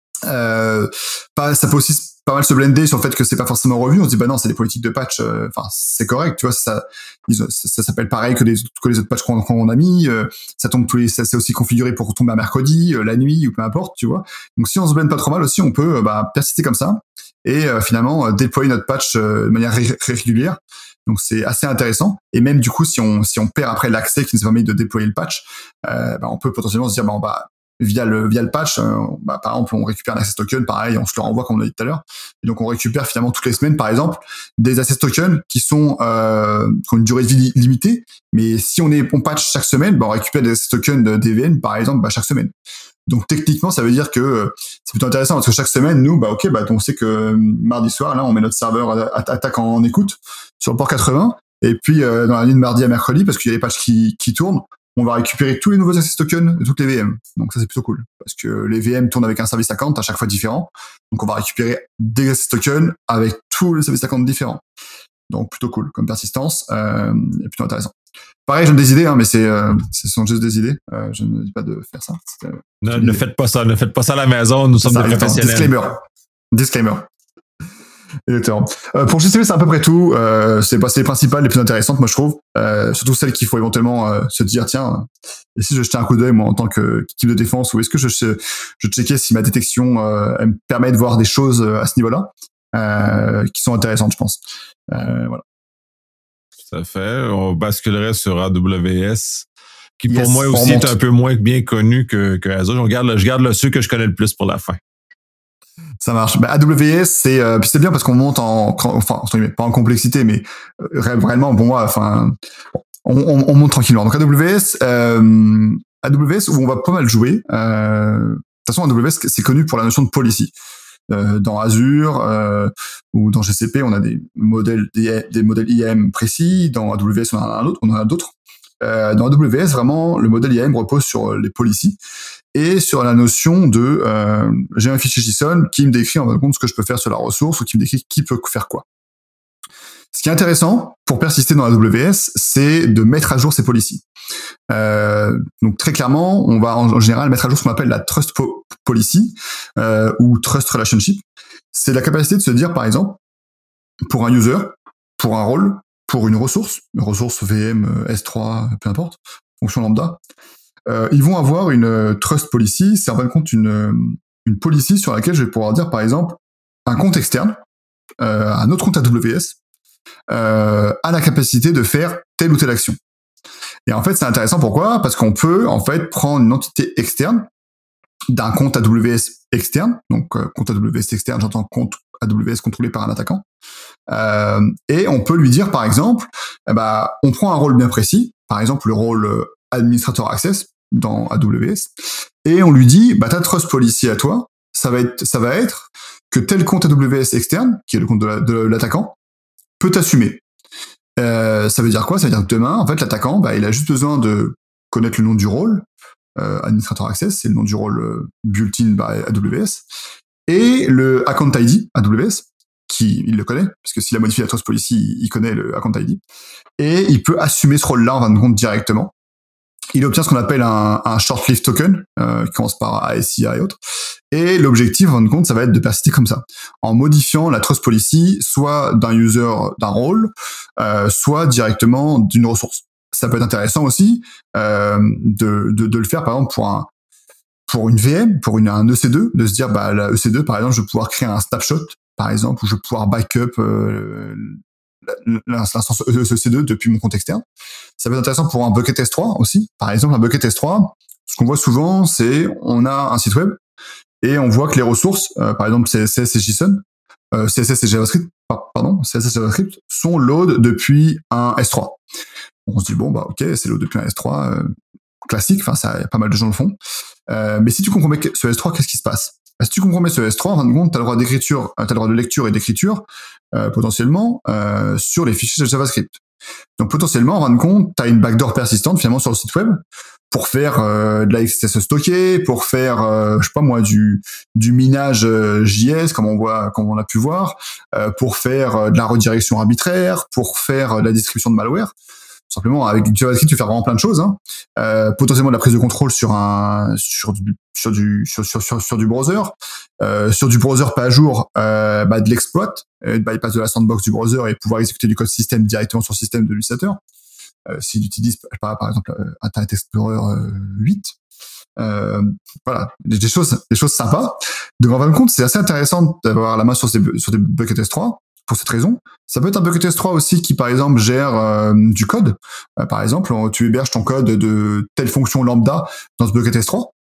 Euh, pas, ça peut aussi pas mal se blender sur le fait que c'est pas forcément revu. On se dit bah non, c'est des politiques de patch. Enfin, euh, c'est correct, tu vois. Ça, ils, ça, ça s'appelle pareil que les que les autres patchs qu'on, qu'on a mis. Euh, ça tombe tous les, ça c'est aussi configuré pour tomber à mercredi, euh, la nuit ou peu importe, tu vois. Donc si on se blende pas trop mal aussi, on peut euh, bah, persister comme ça et euh, finalement euh, déployer notre patch euh, de manière ré- régulière. Donc c'est assez intéressant. Et même du coup, si on si on perd après l'accès qui nous permet de déployer le patch, euh, bah, on peut potentiellement se dire bah on va via le via le patch, euh, bah, par exemple, on récupère un access token, pareil, on se le renvoie comme on a dit tout à l'heure. Et donc on récupère finalement toutes les semaines, par exemple, des access tokens qui sont euh, qui ont une durée de vie limitée. Mais si on est on patch chaque semaine, bah, on récupère des access tokens de D V N, par exemple, bah, chaque semaine. Donc techniquement, ça veut dire que euh, c'est plutôt intéressant parce que chaque semaine, nous, bah ok, bah on sait que euh, mardi soir, là, on met notre serveur attaque en écoute sur le port quatre-vingts. Et puis euh, dans la nuit de mardi à mercredi, parce qu'il y a les patchs qui qui tournent, on va récupérer tous les nouveaux access tokens de toutes les V M. Donc ça, c'est plutôt cool. Parce que les V M tournent avec un service account à chaque fois différent. Donc on va récupérer des access tokens avec tous les services account différents. Donc plutôt cool comme persistance euh, et plutôt intéressant. Pareil, je donne des idées, hein, mais c'est, euh, ce sont juste des idées. Euh, je ne dis pas de faire ça. Euh, ne, ne faites pas ça. Ne faites pas ça à la maison. Nous sommes des professionnels. Disclaimer. Disclaimer. Exactement. Euh, pour G C P, c'est à peu près tout. Euh, c'est, bah, c'est les principales, les plus intéressantes, moi je trouve. Euh, surtout celles qu'il faut éventuellement euh, se dire, tiens, et si je jetais un coup d'œil, moi, en tant que équipe de défense, ou est-ce que je, je, je checkais si ma détection euh, elle me permet de voir des choses à ce niveau-là, euh, qui sont intéressantes, je pense. Euh, voilà. Tout à fait. On basculerait sur A W S, qui pour yes, moi aussi est un peu moins bien connu que, que Azure. Je garde, je garde le ceux que je connais le plus pour la fin. Ça marche. Bah, A W S, c'est euh, puis c'est bien parce qu'on monte en, enfin, pas en complexité, mais euh, réellement, bon, moi, enfin, on, on, on monte tranquillement. Donc A W S, euh, A W S où on va pas mal jouer. Euh, de toute façon, A W S c'est connu pour la notion de policy. Euh, dans Azure euh, ou dans G C P, on a des modèles des, des modèles I A M précis. Dans A W S, on en a un autre, on en a d'autres. Euh, dans A W S, vraiment, le modèle I A M repose sur les policies et sur la notion de euh, j'ai un fichier JSON qui me décrit en fin de compte ce que je peux faire sur la ressource ou qui me décrit qui peut faire quoi. Ce qui est intéressant pour persister dans A W S, c'est de mettre à jour ces policies. Euh, donc très clairement, on va en général mettre à jour ce qu'on appelle la Trust po- Policy euh, ou Trust Relationship. C'est la capacité de se dire, par exemple, pour un user, pour un rôle, pour une ressource, une ressource V M, S trois, peu importe, fonction lambda, euh, ils vont avoir une euh, Trust Policy. C'est en fin de compte une, une policy sur laquelle je vais pouvoir dire, par exemple, un compte externe, euh, un autre compte A W S, euh, a la capacité de faire telle ou telle action. Et en fait, c'est intéressant. Pourquoi ? Parce qu'on peut, en fait, prendre une entité externe d'un compte A W S externe. Donc, euh, compte A W S externe, j'entends compte A W S contrôlé par un attaquant. Euh, et on peut lui dire, par exemple, eh ben, on prend un rôle bien précis, par exemple le rôle euh, administrateur access dans A W S, et on lui dit, bah, ta trust policy à toi, ça va être, ça va être que tel compte A W S externe, qui est le compte de, la, de l'attaquant, peut assumer. Euh, ça veut dire quoi ? Ça veut dire que demain, en fait, l'attaquant, bah, il a juste besoin de connaître le nom du rôle, euh, administrateur access, c'est le nom du rôle euh, built-in by A W S, et le account I D A W S, qui il le connaît, parce que s'il a modifié la trust policy, il connaît le account I D, et il peut assumer ce rôle-là en fin de compte directement. Il obtient ce qu'on appelle un, un short-lived token, euh, qui commence par A S I A et autres. Et l'objectif, en fin de compte, ça va être de persister comme ça, en modifiant la trust policy, soit d'un user, d'un rôle, euh, soit directement d'une ressource. Ça peut être intéressant aussi euh, de, de, de le faire, par exemple, pour un pour une V M, pour une, un E C deux, de se dire, bah, la E C deux, par exemple, je vais pouvoir créer un snapshot, par exemple, où je vais pouvoir backup euh, l'instance E C deux depuis mon compte externe. Ça peut être intéressant pour un bucket S trois aussi. Par exemple, un bucket S trois, ce qu'on voit souvent, c'est on a un site web et on voit que les ressources, euh, par exemple C S S et JSON, euh, C S S et JavaScript, pardon, C S S et JavaScript sont load depuis un S trois. On se dit bon bah ok, c'est load depuis un S trois euh, classique, enfin ça, y a pas mal de gens le font. Euh, mais si tu compromets ce S trois, qu'est-ce qui se passe? Si tu compromets ce S trois, en fin de compte, tu as le droit d'écriture, tu as le droit de lecture et d'écriture euh, potentiellement euh, sur les fichiers de JavaScript. Donc potentiellement, en fin de compte, tu as une backdoor persistante finalement sur le site web pour faire euh, de la X S S stockée, pour faire, euh, je sais pas moi, du du minage euh, J S, comme on voit, comme on a pu voir, euh, pour faire euh, de la redirection arbitraire, pour faire euh, de la distribution de malware. Simplement, avec JavaScript, tu fais vraiment plein de choses. Hein. Euh, potentiellement de la prise de contrôle sur un sur du sur du sur sur sur, sur du browser, euh, sur du browser pas à jour, euh, bah de l'exploit, euh, de bypass de la sandbox du browser et pouvoir exécuter du code système directement sur le système de l'utilisateur. Euh, s'il utilise par, par exemple euh, Internet Explorer euh, huit. Euh, voilà, des, des choses des choses sympas. Donc en fin de compte, c'est assez intéressant d'avoir la main sur ces sur des buckets S trois. Pour cette raison, ça peut être un bucket S trois aussi qui, par exemple, gère euh, du code. Euh, par exemple, tu héberges ton code de telle fonction lambda dans ce bucket S trois.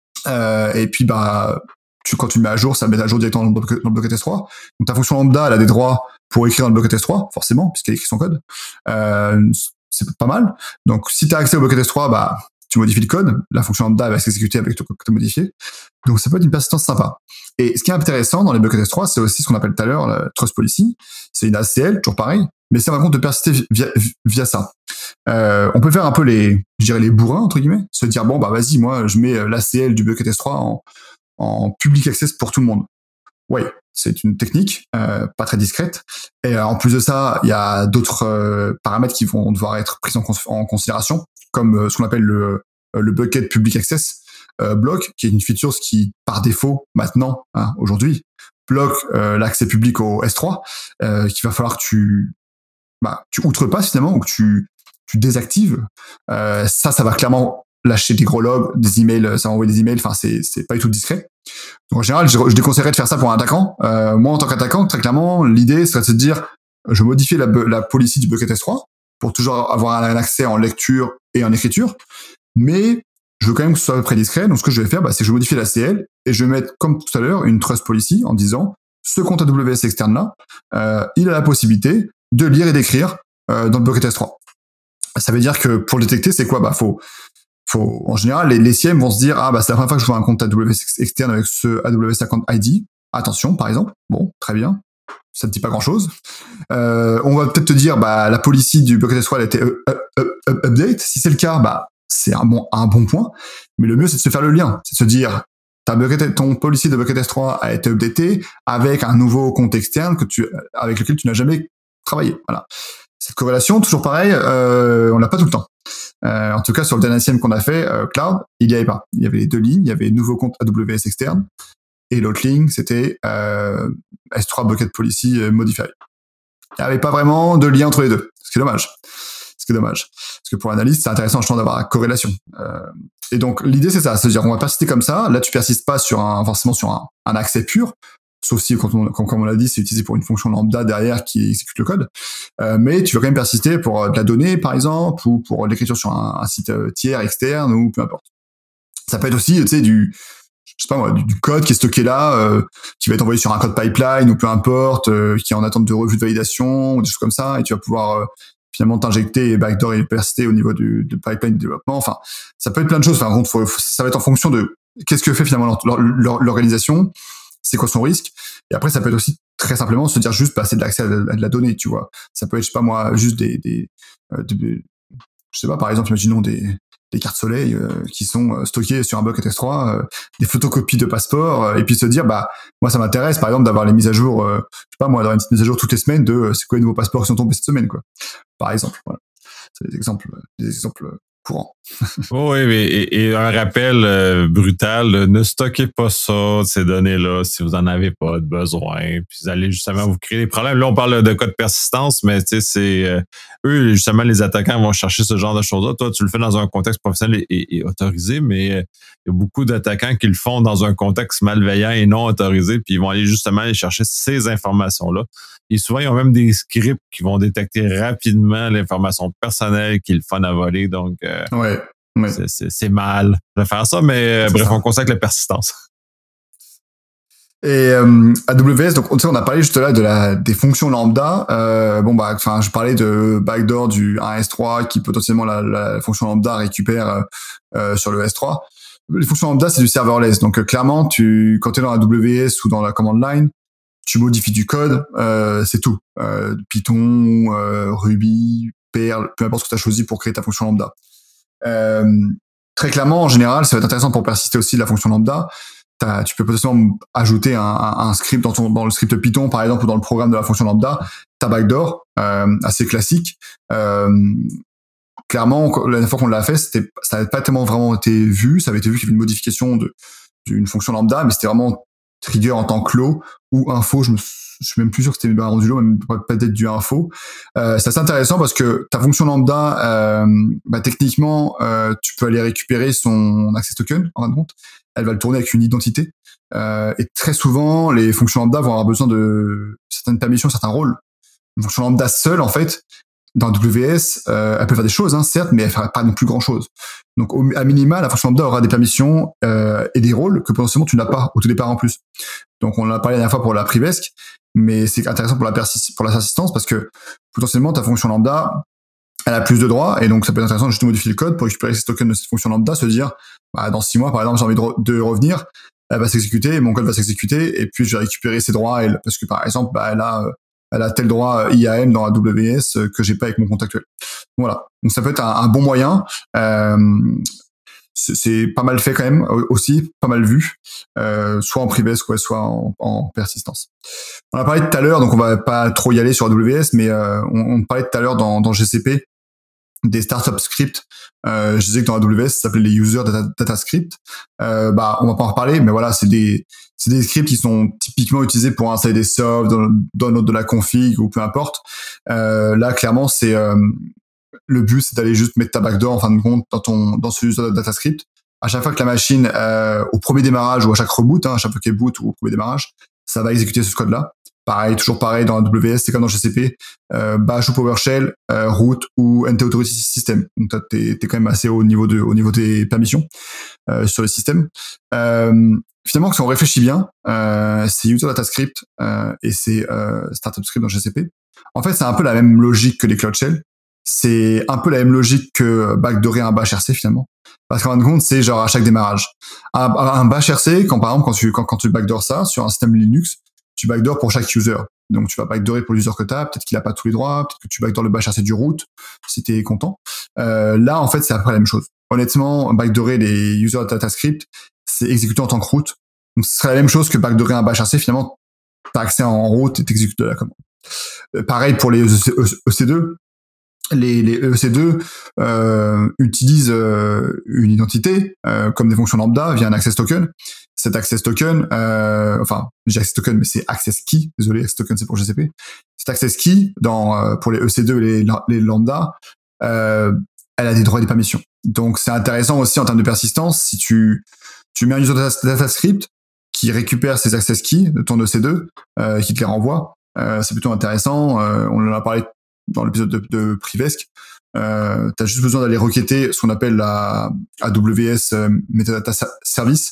Euh, et puis, bah, tu, quand tu le mets à jour, ça met à jour directement dans le bucket, dans le bucket S trois. Donc, ta fonction lambda, elle a des droits pour écrire dans le bucket S trois, forcément, puisqu'elle écrit son code. Euh, c'est pas mal. Donc, si tu as accès au bucket S trois, bah, tu modifies le code, la fonction lambda va s'exécuter avec le code modifié. Donc ça peut être une persistance sympa. Et ce qui est intéressant dans les buckets S trois, c'est aussi ce qu'on appelle tout à l'heure la Trust Policy. C'est une A C L, toujours pareil, mais c'est un compte de persister via, via ça. Euh, on peut faire un peu les, je dirais les bourrins, entre guillemets, se dire, bon, bah vas-y, moi, je mets l'A C L du bucket S trois en, en public access pour tout le monde. Oui, c'est une technique, euh, pas très discrète. Et euh, en plus de ça, il y a d'autres euh, paramètres qui vont devoir être pris en, en considération, comme euh, ce qu'on appelle le, le bucket public access euh, block, qui est une feature qui, par défaut, maintenant, hein, aujourd'hui, bloque euh, l'accès public au S trois, euh, qu'il va falloir que tu, bah, tu outrepasses finalement, ou que tu, tu désactives. Euh, ça, ça va clairement lâcher des gros logs, des emails, ça va envoyer des emails, enfin, c'est, c'est pas du tout discret. Donc, en général, je, je déconseillerais de faire ça pour un attaquant. Euh, moi, en tant qu'attaquant, très clairement, l'idée serait de se dire, je modifie la, la policy du bucket S trois pour toujours avoir un accès en lecture et en écriture, mais je veux quand même que ce soit à peu près discret. Donc, ce que je vais faire, bah, c'est que je vais modifier la C L et je vais mettre, comme tout à l'heure, une trust policy en disant, ce compte A W S externe-là, euh, il a la possibilité de lire et d'écrire euh, dans le bucket S trois. Ça veut dire que pour le détecter, c'est quoi? Bah, faut Faut, en général, les, les C I E M vont se dire, ah, bah, c'est la première fois que je vois un compte A W S externe avec ce A W S Account I D. Attention, par exemple. Bon, très bien. Ça ne dit pas grand chose. Euh, on va peut-être te dire, bah, la policy du bucket S trois, elle a été up, up, up, update. Si c'est le cas, bah, c'est un bon, un bon point. Mais le mieux, c'est de se faire le lien. C'est de se dire, ta bucket, ton policy de bucket S trois a été updaté avec un nouveau compte externe que tu, avec lequel tu n'as jamais travaillé. Voilà. Cette corrélation, toujours pareil, euh, on l'a pas tout le temps. Euh, en tout cas, sur le dernier C I E M qu'on a fait, euh, Cloud, il n'y avait pas. Il y avait les deux lignes, il y avait nouveau compte A W S externe, et l'autre ligne, c'était euh, S trois Bucket Policy euh, Modified. Il n'y avait pas vraiment de lien entre les deux, ce qui est dommage. Ce qui est dommage. Parce que pour l'analyste, c'est intéressant justement d'avoir la corrélation. Euh, et donc, l'idée, c'est ça. C'est-à-dire, on va persister comme ça. Là, tu persistes pas sur un, forcément sur un, un accès pur. Sauf si, quand on, comme, comme on l'a dit, c'est utilisé pour une fonction lambda derrière qui exécute le code. Euh, mais tu vas quand même persister pour euh, de la donnée, par exemple, ou pour l'écriture sur un, un site euh, tiers, externe, ou peu importe. Ça peut être aussi, tu sais, du, je sais pas moi, du, du code qui est stocké là, euh, qui va être envoyé sur un code pipeline, ou peu importe, euh, qui est en attente de revue de validation, ou des choses comme ça, et tu vas pouvoir euh, finalement t'injecter et backdoor et persister au niveau du, du pipeline de développement. Enfin, ça peut être plein de choses. Enfin, faut, faut, ça va être en fonction de qu'est-ce que fait finalement l'organisation. C'est quoi son risque? Et après, ça peut être aussi très simplement se dire juste, bah, c'est de l'accès à de, à de la donnée, tu vois. Ça peut être, je sais pas moi, juste des, des, euh, des je sais pas, par exemple, imaginons des, des cartes soleil euh, qui sont euh, stockées sur un bucket S trois, euh, des photocopies de passeports, euh, et puis se dire, bah, moi, ça m'intéresse, par exemple, d'avoir les mises à jour, euh, je sais pas moi, d'avoir une petite mise à jour toutes les semaines de euh, c'est quoi les nouveaux passeports qui sont tombés cette semaine, quoi. Par exemple, voilà. C'est des exemples, des exemples courant. Oh oui, mais, et, et un rappel euh, brutal, là, ne stockez pas ça, ces données-là, si vous n'en avez pas de besoin. Puis vous allez justement vous créer des problèmes. Là, on parle de cas de persistance, mais tu sais, c'est euh, eux, justement, les attaquants vont chercher ce genre de choses-là. Toi, tu le fais dans un contexte professionnel et, et, et autorisé, mais euh, il y a beaucoup d'attaquants qui le font dans un contexte malveillant et non autorisé, puis ils vont aller justement aller chercher ces informations-là. Et souvent, ils ont même des scripts qui vont détecter rapidement l'information personnelle qui est le fun à voler. Donc, euh, ouais. Oui. C'est, c'est, c'est mal de faire ça, mais c'est bref, ça. On consacre la persistance. Et euh, A W S, donc on, on a parlé juste là de la des fonctions lambda. Euh, bon bah, enfin, je parlais de backdoor du un S trois qui potentiellement la, la fonction lambda récupère euh, sur le S trois. Les fonctions lambda, c'est du serverless. Donc euh, clairement, tu quand t'es dans A W S ou dans la command line, tu modifies du code, euh, c'est tout. Euh, Python, euh, Ruby, Perl, peu importe ce que tu as choisi pour créer ta fonction lambda. Euh, très clairement, en général, ça va être intéressant pour persister aussi de la fonction lambda. T'as, tu peux potentiellement ajouter un, un, un script dans, ton, dans le script Python, par exemple, ou dans le programme de la fonction lambda. T'as backdoor, euh, assez classique. Euh, clairement, la dernière fois qu'on l'a fait, c'était, ça n'avait pas tellement vraiment été vu. Ça avait été vu qu'il y avait une modification de, d'une fonction lambda, mais c'était vraiment trigger en tant que low ou info. Je me, je suis même plus sûr que c'était bien rendu low, même peut-être du info. Euh, c'est assez intéressant parce que ta fonction lambda, euh, bah, techniquement, euh, tu peux aller récupérer son access token, en fin de compte. Elle va le tourner avec une identité. Euh, et très souvent, les fonctions lambda vont avoir besoin de certaines permissions, certains rôles. Une fonction lambda seule, en fait, dans A W S, euh, elle peut faire des choses, hein, certes, mais elle ne fera pas non plus grand-chose. Donc, au, à minima, la fonction lambda aura des permissions euh, et des rôles que potentiellement tu n'as pas au tout départ en plus. Donc, on en a parlé la dernière fois pour la privesc, mais c'est intéressant pour la persist- pour la persistance parce que potentiellement, ta fonction lambda, elle a plus de droits, et donc ça peut être intéressant de juste modifier le code pour récupérer ces tokens de cette fonction lambda, se dire, bah, dans six mois, par exemple, j'ai envie de, re- de revenir, elle va s'exécuter, mon code va s'exécuter, et puis je vais récupérer ses droits, elle, parce que par exemple, bah, elle a, elle a tel droit I A M dans A W S que j'ai pas avec mon compte actuel. Voilà. Donc ça peut être un, un bon moyen. Euh, c'est, c'est pas mal fait quand même aussi, pas mal vu, euh, soit en privesc, ouais, soit en, en persistance. On a parlé tout à l'heure, donc on va pas trop y aller sur A W S, mais euh, on, on parlait tout à l'heure dans, dans G C P des startup scripts. Euh, je disais que dans A W S, ça s'appelait les user data, data scripts. Euh, bah, on va pas en reparler, mais voilà, c'est des, c'est des scripts qui sont typiquement utilisés pour installer des softs, download de la config ou peu importe. Euh, là, clairement, c'est euh, le but, c'est d'aller juste mettre ta backdoor en fin de compte dans ton dans ce user data script. À chaque fois que la machine, euh, au premier démarrage ou à chaque reboot, hein, à chaque fois qu'elle boot ou au premier démarrage, ça va exécuter ce code-là. Pareil, toujours pareil dans A W S, c'est comme dans G C P, euh, Bash ou PowerShell, euh, root ou N T Authority System. Donc t'es, t'es quand même assez haut niveau de, au niveau des permissions euh, sur le système. Euh, finalement, si on réfléchit bien, euh, c'est User Data Script euh, et c'est euh, Startup Script dans G C P. En fait, c'est un peu la même logique que les Cloud Shell. C'est un peu la même logique que backdoorer un Bash R C finalement. Parce qu'en fin de compte, c'est genre à chaque démarrage. Un, un Bash R C, quand par exemple, quand tu, quand, quand tu backdoor ça sur un système Linux, tu backdoor pour chaque user. Donc, tu vas backdoorer pour l'user que tu as, peut-être qu'il a pas tous les droits, peut-être que tu backdoor le bash R C du root, si t'es content. Euh, là, en fait, c'est à peu près la même chose. Honnêtement, backdoorer les user data script, c'est exécuté en tant que root. Donc, ce serait la même chose que backdoorer un bash R C. Finalement, t'as accès en root et t'exécutes de la commande. Euh, pareil pour les E C deux. Les, les E C deux euh, utilisent euh, une identité euh, comme des fonctions lambda via un access token. Cet access token, euh, enfin, j'ai access token, mais c'est access key. Désolé, access token c'est pour G C P. Cet access key, dans euh, pour les E C deux et les, les lambda, euh, elle a des droits et des permissions. Donc c'est intéressant aussi en termes de persistance. Si tu tu mets un user data, data script qui récupère ces access keys de ton E C deux, euh, qui te les renvoie, euh, c'est plutôt intéressant. Euh, on en a parlé dans l'épisode de, de privesc. Euh, tu as juste besoin d'aller requêter ce qu'on appelle la A W S euh, Metadata Service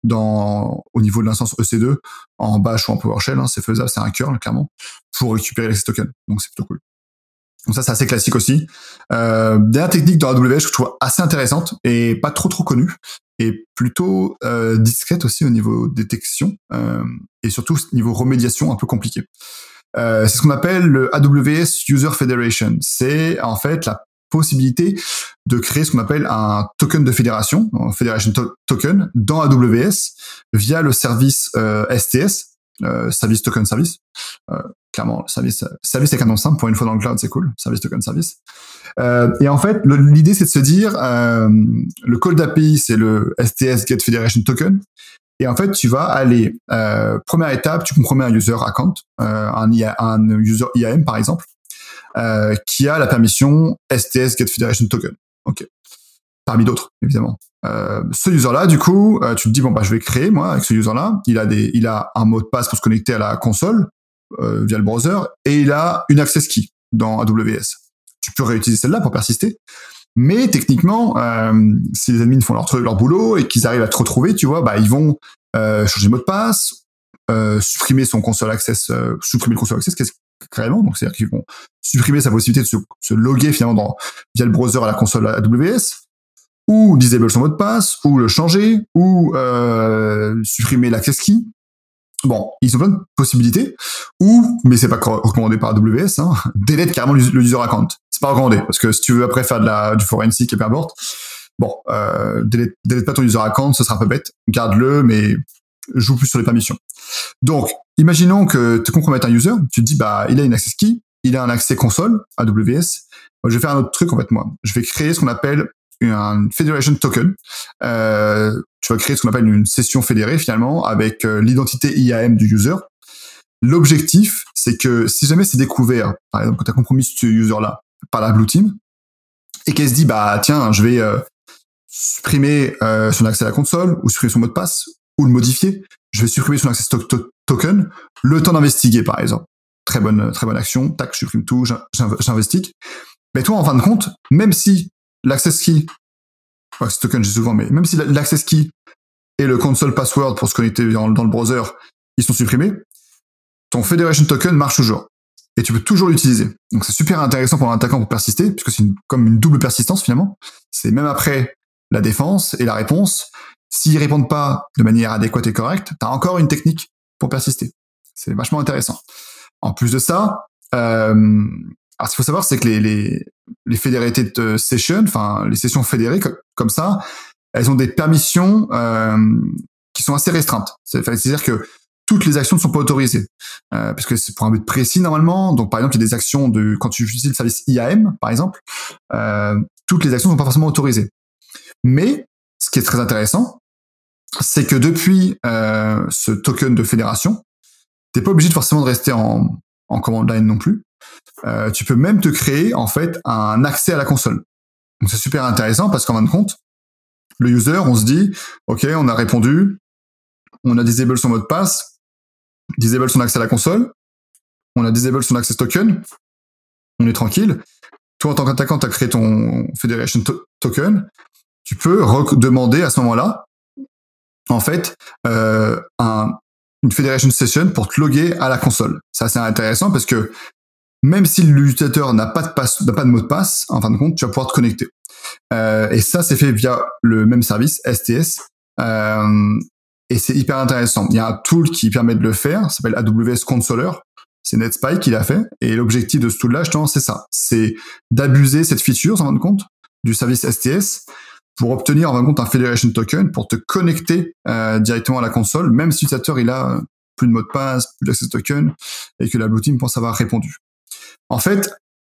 dans, au niveau de l'instance E C deux, en Bash ou en PowerShell, hein, c'est faisable, c'est un curl, clairement, pour récupérer les tokens. Donc c'est plutôt cool. Donc ça, c'est assez classique aussi. Euh, dernière technique dans A W S que je trouve assez intéressante et pas trop trop connue, et plutôt euh, discrète aussi au niveau détection, euh, et surtout niveau remédiation un peu compliqué. Euh, c'est ce qu'on appelle le A W S User Federation. C'est en fait la possibilité de créer ce qu'on appelle un token de fédération, un Federation to- Token, dans A W S via le service euh, S T S, euh, Service Token Service. Euh, clairement, service, service avec un nom simple, pour une fois dans le cloud, c'est cool, Service Token Service. Euh, et en fait, le, l'idée, c'est de se dire, euh, le call d'A P I, c'est le S T S Get Federation Token. Et en fait, tu vas aller, euh, première étape, tu compromets un user account, euh, un, I A, un user I A M par exemple, euh, qui a la permission S T S Get Federation Token. Ok. Parmi d'autres, évidemment. Euh, ce user-là, du coup, euh, tu te dis bon bah je vais créer moi avec ce user-là. Il a des, il a un mot de passe pour se connecter à la console euh, via le browser et il a une access key dans A W S. Tu peux réutiliser celle-là pour persister. Mais techniquement, euh, si les admins font leur, leur boulot et qu'ils arrivent à te retrouver, tu vois, bah ils vont euh, changer le mot de passe, euh, supprimer son console access, euh, supprimer le console access carrément. Donc c'est-à-dire qu'ils vont supprimer sa possibilité de se, se loguer finalement dans, via le browser à la console A W S, ou disable son mot de passe, ou le changer, ou euh, supprimer l'access key. Bon, ils ont plein de possibilités, ou, mais c'est pas recommandé par A W S, hein, delete carrément le user account. C'est pas recommandé, parce que si tu veux après faire de la, du forensic et peu importe, bon, euh, delete, delete pas ton user account, ce sera un peu bête, garde-le, mais joue plus sur les permissions. Donc, imaginons que tu compromettes un user, tu te dis, bah, il a une access key, il a un accès console, A W S, moi, je vais faire un autre truc, en fait, moi. Je vais créer ce qu'on appelle un federation token. Euh, tu vas créer ce qu'on appelle une session fédérée finalement avec euh, l'identité I A M du user. L'objectif, c'est que si jamais c'est découvert, par exemple, quand tu as compromis ce user-là par la blue team, et qu'elle se dit, bah tiens, je vais euh, supprimer euh, son accès à la console, ou supprimer son mot de passe, ou le modifier, je vais supprimer son access to- to- token, le temps d'investiguer par exemple. Très bonne, très bonne action, tac, je supprime tout, j'investigue. Mais toi, en fin de compte, même si l'access key, access token, j'ai souvent, mais même si l'access key et le console password pour se connecter dans, dans le browser, ils sont supprimés, ton federation token marche toujours. Et tu peux toujours l'utiliser. Donc c'est super intéressant pour un attaquant pour persister, puisque c'est une, comme une double persistance finalement. C'est même après la défense et la réponse. S'ils répondent pas de manière adéquate et correcte, t'as encore une technique pour persister. C'est vachement intéressant. En plus de ça, euh, alors ce qu'il faut savoir, c'est que les, les, les federated sessions, enfin les sessions fédérées comme, comme ça, elles ont des permissions euh, qui sont assez restreintes. C'est-à-dire que toutes les actions ne sont pas autorisées, euh, parce que c'est pour un but précis normalement. Donc par exemple, il y a des actions de quand tu utilises le service I A M, par exemple, euh, toutes les actions ne sont pas forcément autorisées. Mais ce qui est très intéressant, c'est que depuis euh, ce token de fédération, t'es pas obligé de forcément de rester en, en command line non plus. Euh, tu peux même te créer en fait un accès à la console. Donc c'est super intéressant parce qu'en fin de compte, le user, on se dit, ok, on a répondu, on a disable son mot de passe, disable son accès à la console, on a disable son access token, on est tranquille. Toi, en tant qu'attaquant, tu as créé ton federation to- token, tu peux demander à ce moment-là, en fait, euh, un, une federation session pour te loguer à la console. Ça, c'est intéressant parce que même si l'utilisateur n'a pas de passe, n'a pas de mot de passe, en fin de compte, tu vas pouvoir te connecter. Euh, et ça, c'est fait via le même service, S T S. Euh, et c'est hyper intéressant. Il y a un tool qui permet de le faire, ça s'appelle A W S Consoler. C'est NetSpike qui l'a fait. Et l'objectif de ce tool-là, justement, c'est ça. C'est d'abuser cette feature, en fin de compte, du service S T S pour obtenir, en fin de compte, un federation token pour te connecter euh, directement à la console, même si l'utilisateur, il a plus de mot de passe, plus d'access token, et que la blue team pense avoir répondu. En fait,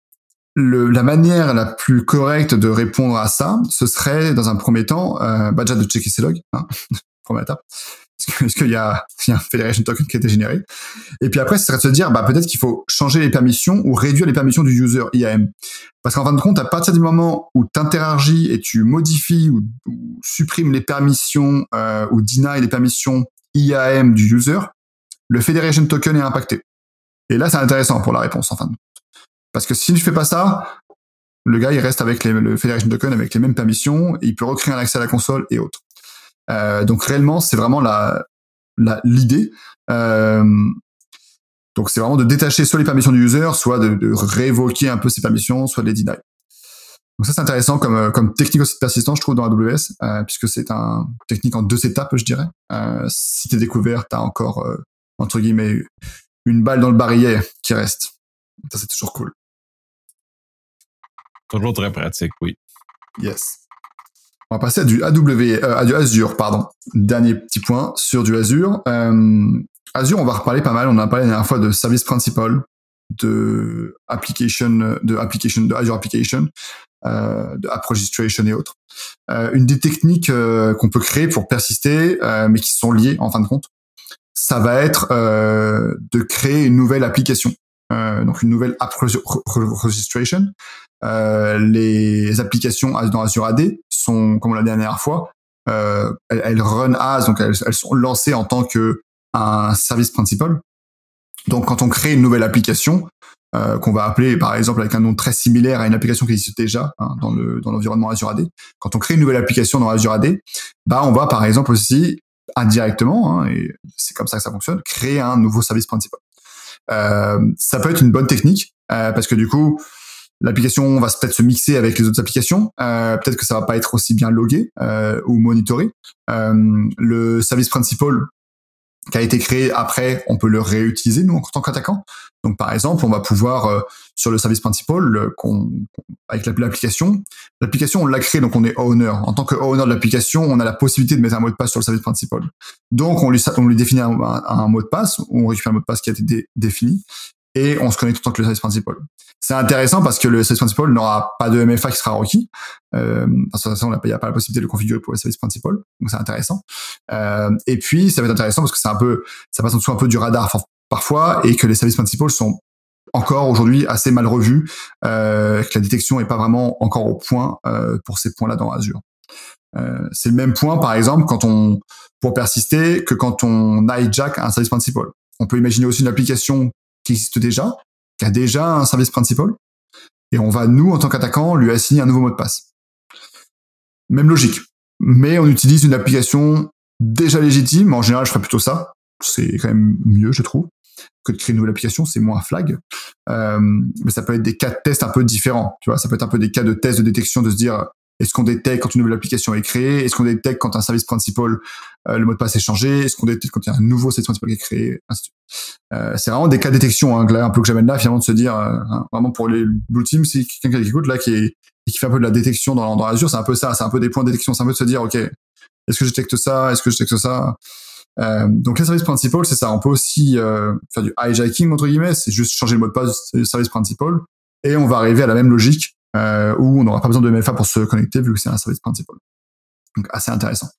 le, la manière la plus correcte de répondre à ça, ce serait, dans un premier temps, euh, bah déjà de checker ses logs, hein, première étape, parce qu'il y a, y a un federation token qui a été généré. Et puis après, ce serait de se dire, bah peut-être qu'il faut changer les permissions ou réduire les permissions du user I A M. Parce qu'en fin de compte, à partir du moment où tu interagis et tu modifies ou, ou supprimes les permissions euh, ou deny les permissions I A M du user, le federation token est impacté. Et là, c'est intéressant pour la réponse, en fin de compte. Parce que si je fais pas ça, le gars, il reste avec les, le federation token avec les mêmes permissions, et il peut recréer un accès à la console et autres. Euh, donc réellement, c'est vraiment la, la l'idée. Euh, donc c'est vraiment de détacher soit les permissions du user, soit de, de révoquer un peu ses permissions, soit de les deny. Donc ça, c'est intéressant comme, comme technique aussi de persistance, je trouve, dans A W S, euh, puisque c'est un technique en deux étapes, je dirais. Euh, si t'es découvert, t'as encore, euh, entre guillemets, une balle dans le barillet qui reste. Ça, c'est toujours cool. Toujours très pratique, oui. Yes. On va passer à du A W, euh, à du Azure, pardon. Dernier petit point sur du Azure. Euh, Azure, on va reparler pas mal. On a parlé la dernière fois de service principal, de application, de application, de Azure Application, euh, de App Registration et autres. Euh, une des techniques euh, qu'on peut créer pour persister, euh, mais qui sont liées en fin de compte, ça va être euh, de créer une nouvelle application. Euh, donc une nouvelle App Registration. Euh, les applications dans Azure A D sont, comme la dernière fois, euh, elles, elles run as, donc elles, elles sont lancées en tant que un service principal. Donc quand on crée une nouvelle application, euh, qu'on va appeler par exemple avec un nom très similaire à une application qui existe déjà hein, dans le dans l'environnement Azure A D. Quand on crée une nouvelle application dans Azure A D, bah on va par exemple aussi indirectement, hein, et c'est comme ça que ça fonctionne, créer un nouveau service principal. Euh, ça peut être une bonne technique euh, parce que du coup l'application va peut-être se mixer avec les autres applications, euh, peut-être que ça va pas être aussi bien logué euh, ou monitoré. Euh, le service principal qui a été créé après, on peut le réutiliser nous en tant qu'attaquant. Donc par exemple, on va pouvoir euh, sur le service principal, le, qu'on, avec l'application, l'application on l'a créé donc on est owner. En tant que owner de l'application, on a la possibilité de mettre un mot de passe sur le service principal. Donc on lui, on lui définit un, un, un mot de passe, on récupère un mot de passe qui a été dé, défini et on se connecte en tant que le service principal. C'est intéressant parce que le service principal n'aura pas de M F A qui sera requis. Euh, de toute façon, il n'y a pas la possibilité de le configurer pour le service principal, donc c'est intéressant. Euh, et puis, ça va être intéressant parce que c'est un peu, ça passe en dessous un peu du radar parfois, et que les services principaux sont encore aujourd'hui assez mal revus, euh, que la détection n'est pas vraiment encore au point euh, pour ces points-là dans Azure. Euh, c'est le même point, par exemple, quand on pour persister que quand on hijack un service principal. On peut imaginer aussi une application qui existe déjà, qui a déjà un service principal, et on va, nous, en tant qu'attaquant, lui assigner un nouveau mot de passe. Même logique. Mais on utilise une application déjà légitime. En général, je ferais plutôt ça. C'est quand même mieux, je trouve, que de créer une nouvelle application. C'est moins flag. Euh, mais ça peut être des cas de test un peu différents. Tu vois, ça peut être un peu des cas de test de détection, de se dire, est-ce qu'on détecte quand une nouvelle application est créée? Est-ce qu'on détecte quand un service principal, euh, le mot de passe est changé? Est-ce qu'on détecte quand il y a un nouveau service principal qui est créé? Euh, c'est vraiment des cas de détection, hein, là, un peu que j'amène là, finalement, de se dire, euh, hein, vraiment pour les Blue Team, c'est quelqu'un qui écoute là, qui est, qui fait un peu de la détection dans, dans Azure, c'est un peu ça, c'est un peu des points de détection, c'est un peu de se dire, ok, est-ce que je détecte ça? Est-ce que je détecte ça? Euh, donc les services principaux, c'est ça. On peut aussi euh, faire du hijacking entre guillemets, c'est juste changer le mot de passe du service principal, et on va arriver à la même logique euh, où on n'aura pas besoin de M F A pour se connecter vu que c'est un service principal. Donc assez intéressant.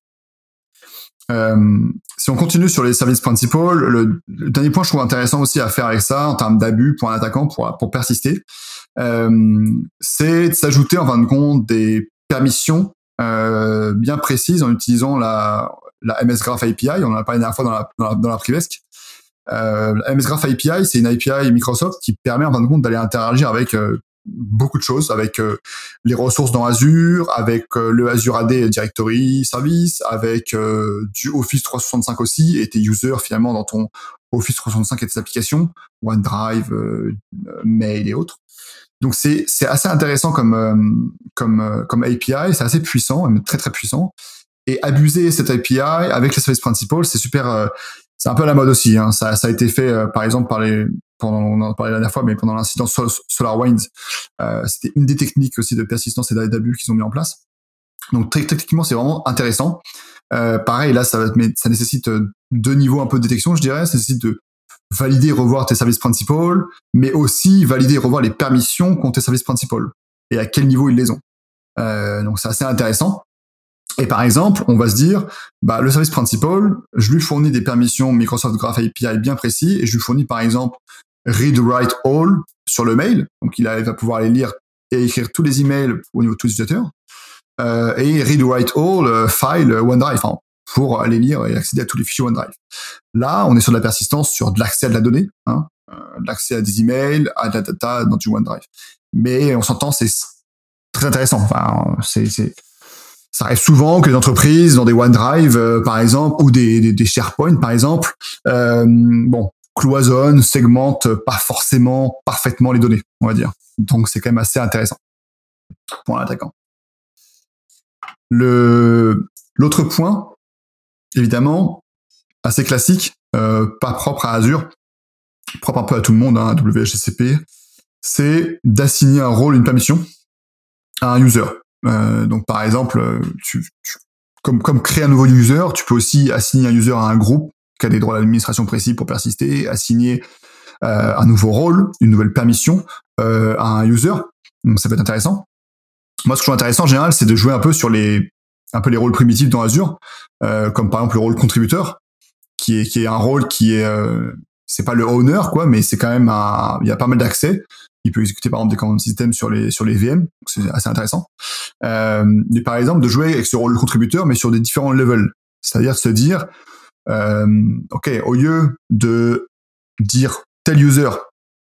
Euh, si on continue sur les services principaux, le, le dernier point je trouve intéressant aussi à faire avec ça en termes d'abus pour un attaquant pour pour persister, euh, c'est de s'ajouter en fin de compte des permissions euh, bien précises en utilisant la la M S Graph A P I. On en a parlé la dernière fois dans la dans la, dans la Privesc. Euh, la M S Graph A P I, c'est une A P I Microsoft qui permet en fin de compte d'aller interagir avec euh, beaucoup de choses, avec euh, les ressources dans Azure, avec euh, le Azure A D Directory Service, avec euh, du Office trois cent soixante-cinq aussi, et tes users finalement dans ton Office trois cent soixante-cinq et tes applications, OneDrive, euh, Mail et autres. Donc c'est c'est assez intéressant comme euh, comme euh, comme A P I, c'est assez puissant, même très très puissant. Et abuser cette A P I avec les services principaux, c'est super. Euh, c'est un peu à la mode aussi. Hein. Ça, ça a été fait, euh, par exemple, par les. Pendant, on en parlait la dernière fois, mais pendant l'incident Sol- SolarWinds, euh, c'était une des techniques aussi de persistance et d'abus qu'ils ont mis en place. Donc très techniquement, c'est vraiment intéressant. Euh, pareil, là, ça, mais ça nécessite deux niveaux un peu de détection, je dirais. Ça nécessite de valider et revoir tes services principaux, mais aussi valider et revoir les permissions qu'ont tes services principaux et à quel niveau ils les ont. Euh, donc c'est assez intéressant. Et par exemple, on va se dire, bah, le service principal, je lui fournis des permissions Microsoft Graph A P I bien précis, et je lui fournis par exemple read, write, all sur le mail. Donc il va pouvoir aller lire et écrire tous les emails au niveau de tous les utilisateurs. Euh, et read, write, all, euh, file, OneDrive, enfin, pour aller lire et accéder à tous les fichiers OneDrive. Là, on est sur de la persistance, sur de l'accès à de la donnée, hein, euh, de l'accès à des emails, à de la data dans du OneDrive. Mais on s'entend, c'est très intéressant. Enfin, c'est, c'est ça arrive souvent que les entreprises, dans des OneDrive, euh, par exemple, ou des, des, des SharePoint, par exemple, euh, bon, cloisonnent, segmentent pas forcément parfaitement les données, on va dire. Donc, c'est quand même assez intéressant pour l'attaquant. Le, l'autre point, évidemment, assez classique, euh, pas propre à Azure, propre un peu à tout le monde, hein, à W H C P, c'est d'assigner un rôle, une permission à un user. Euh, donc par exemple, tu, tu, comme, comme créer un nouveau user, tu peux aussi assigner un user à un groupe qui a des droits d'administration précis pour persister, assigner euh, un nouveau rôle, une nouvelle permission euh, à un user. Donc ça peut être intéressant. Moi, ce que je trouve intéressant en général, c'est de jouer un peu sur les un peu les rôles primitifs dans Azure, euh, comme par exemple le rôle contributeur, qui est qui est un rôle qui est euh, c'est pas le owner quoi, mais c'est quand même un, il y a pas mal d'accès. Il peut exécuter par exemple des commandes système sur les sur les V M, donc c'est assez intéressant. Euh, mais par exemple de jouer avec ce rôle de contributeur, mais sur des différents levels, c'est-à-dire de se dire, euh, ok, au lieu de dire tel user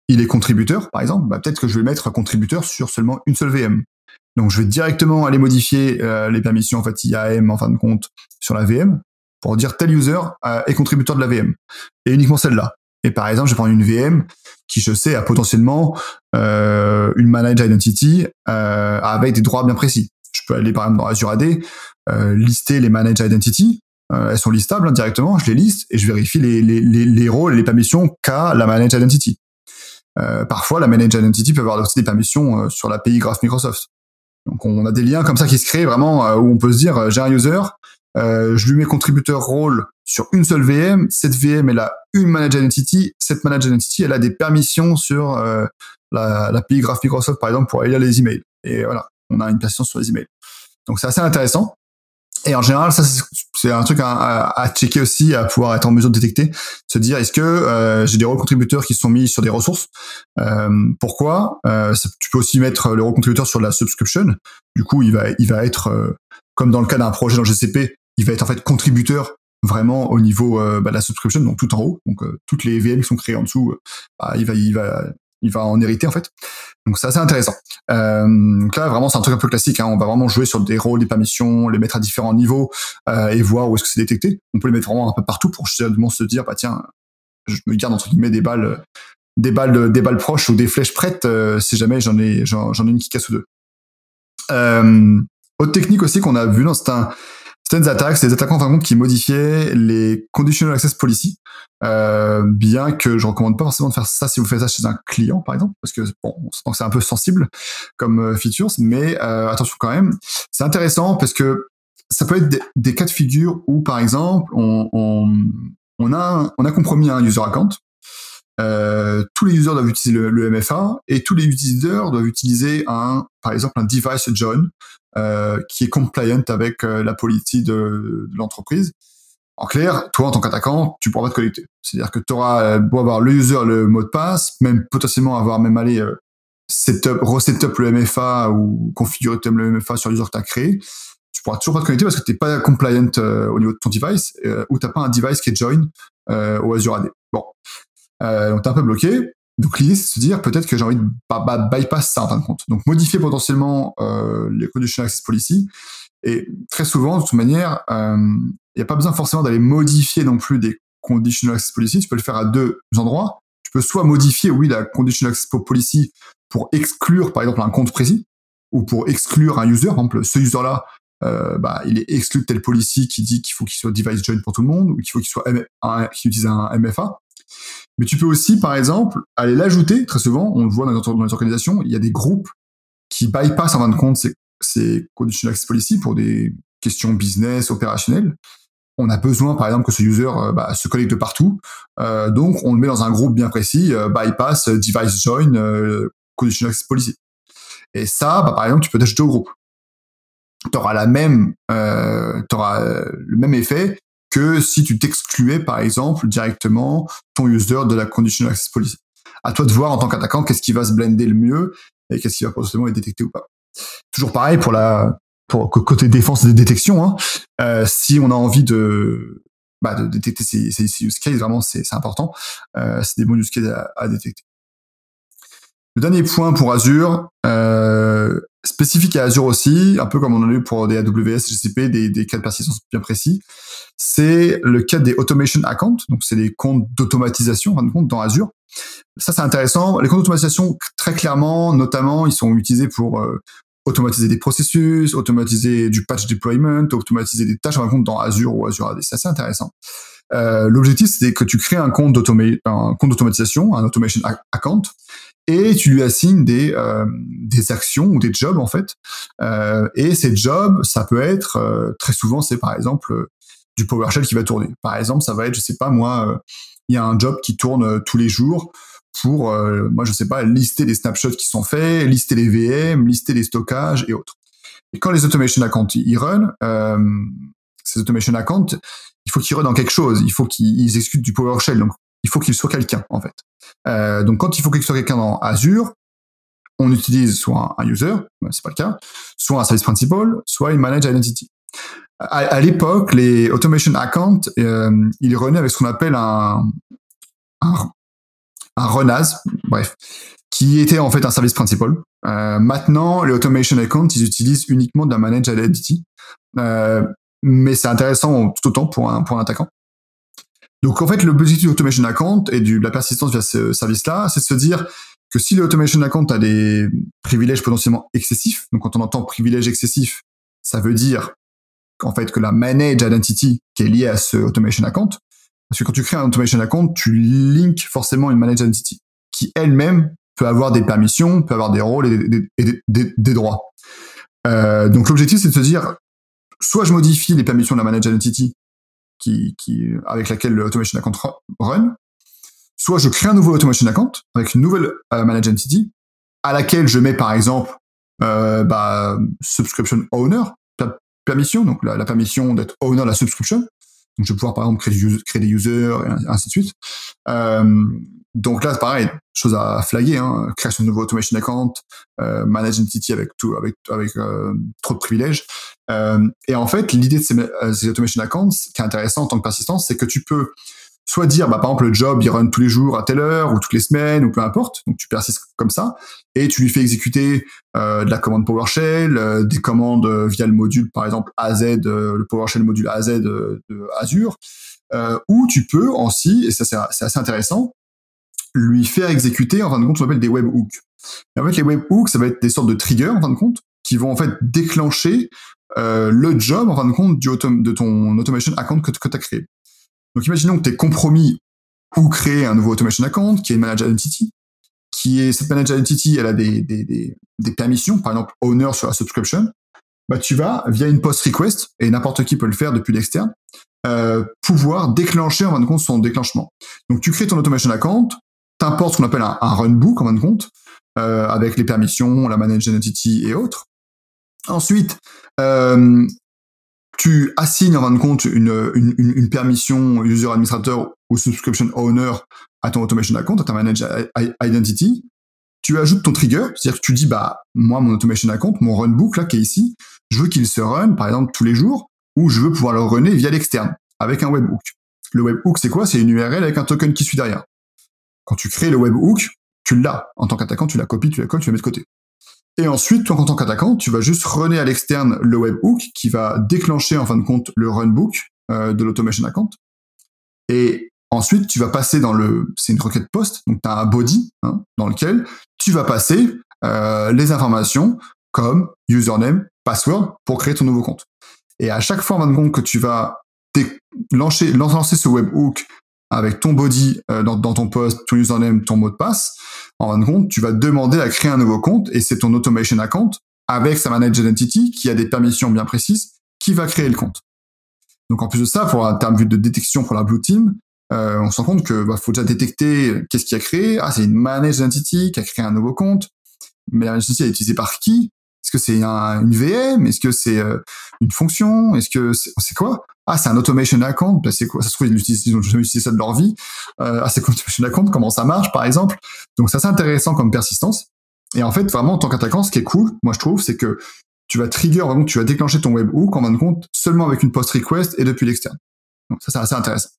il est contributeur, par exemple, bah, peut-être que je vais mettre contributeur sur seulement une seule V M. Donc, je vais directement aller modifier euh, les permissions en fait I A M en fin de compte sur la V M pour dire tel user euh, est contributeur de la V M et uniquement celle-là. Et par exemple, je vais prendre une V M qui, je sais, a potentiellement euh, une managed identity euh, avec des droits bien précis. Je peux aller par exemple dans Azure A D, euh, lister les managed identity. Euh, elles sont listables hein, directement. Je les liste et je vérifie les, les, les, les rôles et les permissions qu'a la managed identity. Euh, parfois, la managed identity peut avoir aussi des permissions euh, sur l'A P I Graph Microsoft. Donc, on a des liens comme ça qui se créent vraiment euh, où on peut se dire, euh, j'ai un user, euh, je lui mets contributeur rôle sur une seule V M. Cette V M, elle a une managed identity. Cette managed identity, elle a des permissions sur euh, la, l'A P I Graph Microsoft, par exemple, pour aller lire les emails. Et voilà, on a une permission sur les emails. Donc, c'est assez intéressant. Et en général, ça, c'est un truc à, à, à checker aussi, à pouvoir être en mesure de détecter, se dire, est-ce que euh, j'ai des rôles contributeurs qui sont mis sur des ressources euh, Pourquoi euh, ça, tu peux aussi mettre le rôle contributeur sur la subscription. Du coup, il va, il va être, euh, comme dans le cas d'un projet dans G C P, il va être en fait contributeur vraiment au niveau euh, bah, de la subscription, donc tout en haut. Donc, euh, toutes les V M qui sont créées en dessous, euh, bah, il va, il va, il va en hériter en fait. Donc c'est assez intéressant. Euh, donc là vraiment c'est un truc un peu classique. Hein. On va vraiment jouer sur des rôles, des permissions, les mettre à différents niveaux euh, et voir où est-ce que c'est détecté. On peut les mettre vraiment un peu partout pour justement se dire bah tiens, je me garde entre guillemets des balles, des balles, des balles proches ou des flèches prêtes euh, si jamais j'en ai, j'en, j'en ai une qui casse ou deux. Euh, autre technique aussi qu'on a vu dans certains certaines attaques, c'est des attaquants en fin de compte qui modifiaient les conditional access policy, euh, bien que je recommande pas forcément de faire ça si vous faites ça chez un client, par exemple, parce que bon, on sent que c'est un peu sensible comme euh, features, mais euh, attention quand même, c'est intéressant parce que ça peut être des, des cas de figure où, par exemple, on, on, on a on a compromis un user account. Euh, tous les users doivent utiliser le, le M F A et tous les utilisateurs doivent utiliser un, par exemple, un device join euh, qui est compliant avec euh, la policy de, de l'entreprise. En clair, toi, en tant qu'attaquant, tu pourras pas te connecter. C'est-à-dire que tu auras euh, beau avoir le user, le mot de passe, même potentiellement avoir même aller euh, setup, resetup le M F A ou configurer le M F A sur l'user que tu as créé. Tu pourras toujours pas te connecter parce que tu n'es pas compliant euh, au niveau de ton device euh, ou tu n'as pas un device qui est join euh, au Azure A D. Bon. Euh, donc t'es un peu bloqué. Donc l'idée c'est de se dire peut-être que j'ai envie de bah, bah, bypass ça en fin de compte. Donc modifier potentiellement euh, les conditional access policy. Et très souvent de toute manière, il euh, n'y a pas besoin forcément d'aller modifier non plus des conditional access policy. Tu peux le faire à deux endroits. Tu peux soit modifier oui la conditional access policy pour exclure par exemple un compte précis ou pour exclure un user. Par exemple ce user là. Euh, bah, il est exclu de telle policy qui dit qu'il faut qu'il soit device join pour tout le monde ou qu'il faut qu'il soit M- un, qu'il utilise un M F A. Mais tu peux aussi, par exemple, aller l'ajouter. Très souvent, on le voit dans les, dans les organisations, il y a des groupes qui bypassent en fin de compte ces, ces conditional access policy pour des questions business, opérationnelles. On a besoin, par exemple, que ce user euh, bah, se connecte de partout. Euh, donc, on le met dans un groupe bien précis, euh, bypass, euh, device join, euh, conditional access policy. Et ça, bah, par exemple, tu peux t'ajouter au groupe. Tu auras la même, euh, t'auras le même effet que si tu t'excluais, par exemple, directement ton user de la conditional access policy. À toi de voir en tant qu'attaquant qu'est-ce qui va se blender le mieux et qu'est-ce qui va potentiellement être détecté ou pas. Toujours pareil pour la pour côté défense et détection. Hein, euh, si on a envie de bah, de détecter ces, ces, ces use cases, vraiment c'est, c'est important. Euh, c'est des bons use cases à, à détecter. Le dernier point pour Azure, euh, spécifique à Azure aussi, un peu comme on en a eu pour des A W S, G C P, des, des cas de persistance bien précis, c'est le cas des automation accounts, donc c'est les comptes d'automatisation, en fin de compte, dans Azure. Ça, c'est intéressant. Les comptes d'automatisation, très clairement, notamment, ils sont utilisés pour euh, automatiser des processus, automatiser du patch deployment, automatiser des tâches, en fin de compte, dans Azure ou Azure A D. C'est assez intéressant. Euh, l'objectif, c'est que tu crées un compte, d'automa- un compte d'automatisation, un automation account, et tu lui assignes des euh, des actions ou des jobs en fait. Euh, et ces jobs, ça peut être euh, très souvent, c'est par exemple euh, du PowerShell qui va tourner. Par exemple, ça va être, je sais pas moi, il euh, y a un job qui tourne euh, tous les jours pour, euh, moi je sais pas, lister les snapshots qui sont faits, lister les V M, lister les stockages et autres. Et quand les automation accounts ils run, euh, ces automation accounts, il faut qu'ils run dans quelque chose, il faut qu'ils exécutent du PowerShell. Donc il faut qu'il soit quelqu'un en fait. Euh, donc quand il faut qu'il soit quelqu'un dans Azure, on utilise soit un user, c'est pas le cas, soit un service principal, soit une managed identity. À, à l'époque, les automation accounts, euh, ils revenaient avec ce qu'on appelle un, un un run-as, bref, qui était en fait un service principal. Euh, maintenant, les automation accounts, ils utilisent uniquement de la managed identity, euh, mais c'est intéressant tout autant pour un pour un attaquant. Donc en fait, l'objectif de l'automation account et de la persistance via ce service-là, c'est de se dire que si l'automation account a des privilèges potentiellement excessifs, donc quand on entend privilège excessif, ça veut dire qu'en fait que la managed identity qui est liée à ce automation account, parce que quand tu crées un automation account, tu links forcément une managed identity qui elle-même peut avoir des permissions, peut avoir des rôles et des, des, des, des droits. Euh, donc l'objectif, c'est de se dire, soit je modifie les permissions de la managed identity qui, qui, avec laquelle l'automation account run, soit je crée un nouveau automation account avec une nouvelle euh, managed entity à laquelle je mets par exemple euh, bah, subscription owner permission, donc la, la permission d'être owner de la subscription. Donc je vais pouvoir par exemple créer, user, créer des users et ainsi de suite. Euh, donc là c'est pareil, chose à flaguer, hein, création de nouveau automation account, euh, managed entity avec tout, avec avec euh, trop de privilèges. Euh, et en fait l'idée de ces, euh, ces automation accounts, ce qui est intéressant en tant que persistance, c'est que tu peux soit dire, bah, par exemple, le job, il run tous les jours à telle heure, ou toutes les semaines, ou peu importe. Donc, tu persistes comme ça. Et tu lui fais exécuter euh, de la commande PowerShell, euh, des commandes euh, via le module, par exemple, A Z, euh, le PowerShell module A Z de, de Azure. Euh, ou tu peux aussi, et ça c'est, c'est assez intéressant, lui faire exécuter, en fin de compte, ce qu'on appelle des webhooks. Et en fait, les webhooks, ça va être des sortes de triggers, en fin de compte, qui vont en fait déclencher euh, le job, en fin de compte, du autom- de ton automation account que, que tu as créé. Donc, imaginons que tu es compromis ou créé un nouveau automation account qui est une managed identity, qui est, cette managed identity, elle a des, des, des, des permissions, par exemple, owner sur la subscription. Bah, tu vas, via une post request, et n'importe qui peut le faire depuis l'externe, euh, pouvoir déclencher, en fin de compte, son déclenchement. Donc, tu crées ton automation account, t'importes ce qu'on appelle un, un runbook, en fin de compte, euh, avec les permissions, la managed identity et autres. Ensuite, euh, tu assignes en fin de compte une, une, une permission user administrateur ou subscription owner à ton automation account, à ta managed identity. Tu ajoutes ton trigger, c'est-à-dire que tu dis, bah, moi, mon automation account, mon runbook, là, qui est ici, je veux qu'il se run, par exemple, tous les jours, ou je veux pouvoir le runner via l'externe, avec un webhook. Le webhook, c'est quoi? C'est une U R L avec un token qui suit derrière. Quand tu crées le webhook, tu l'as. En tant qu'attaquant, tu la copies, tu la colles, tu la mets de côté. Et ensuite, toi, en tant qu'attaquant, tu vas juste runner à l'externe le webhook qui va déclencher, en fin de compte, le runbook euh, de l'automation account. Et ensuite, tu vas passer dans le... C'est une requête post, donc tu as un body hein, dans lequel tu vas passer euh, les informations comme username, password pour créer ton nouveau compte. Et à chaque fois, en fin de compte, que tu vas dé- lancer, lancer ce webhook avec ton body euh, dans, dans ton post, ton username, ton mot de passe, en fin de compte, tu vas demander à créer un nouveau compte et c'est ton automation account avec sa managed identity qui a des permissions bien précises qui va créer le compte. Donc en plus de ça, pour un terme de détection pour la blue team, euh, on se rend compte que bah, faut déjà détecter qu'est-ce qui a créé. Ah, c'est une managed identity qui a créé un nouveau compte. Mais la managed identity est utilisée par qui? Est-ce que c'est un, une V M? Est-ce que c'est euh, une fonction? Est-ce que c'est, c'est quoi? Ah, c'est un automation account. Bah, c'est quoi? Ça se trouve, ils l'utilisent, ils ont jamais utilisé ça de leur vie. Euh, ah, c'est quoi automation account? Comment ça marche, par exemple? Donc, ça, c'est intéressant comme persistance. Et en fait, vraiment, en tant qu'attaquant, ce qui est cool, moi, je trouve, c'est que tu vas trigger, vraiment, tu vas déclencher ton webhook, en fin de compte, seulement avec une post request et depuis l'externe. Donc, ça, c'est assez intéressant.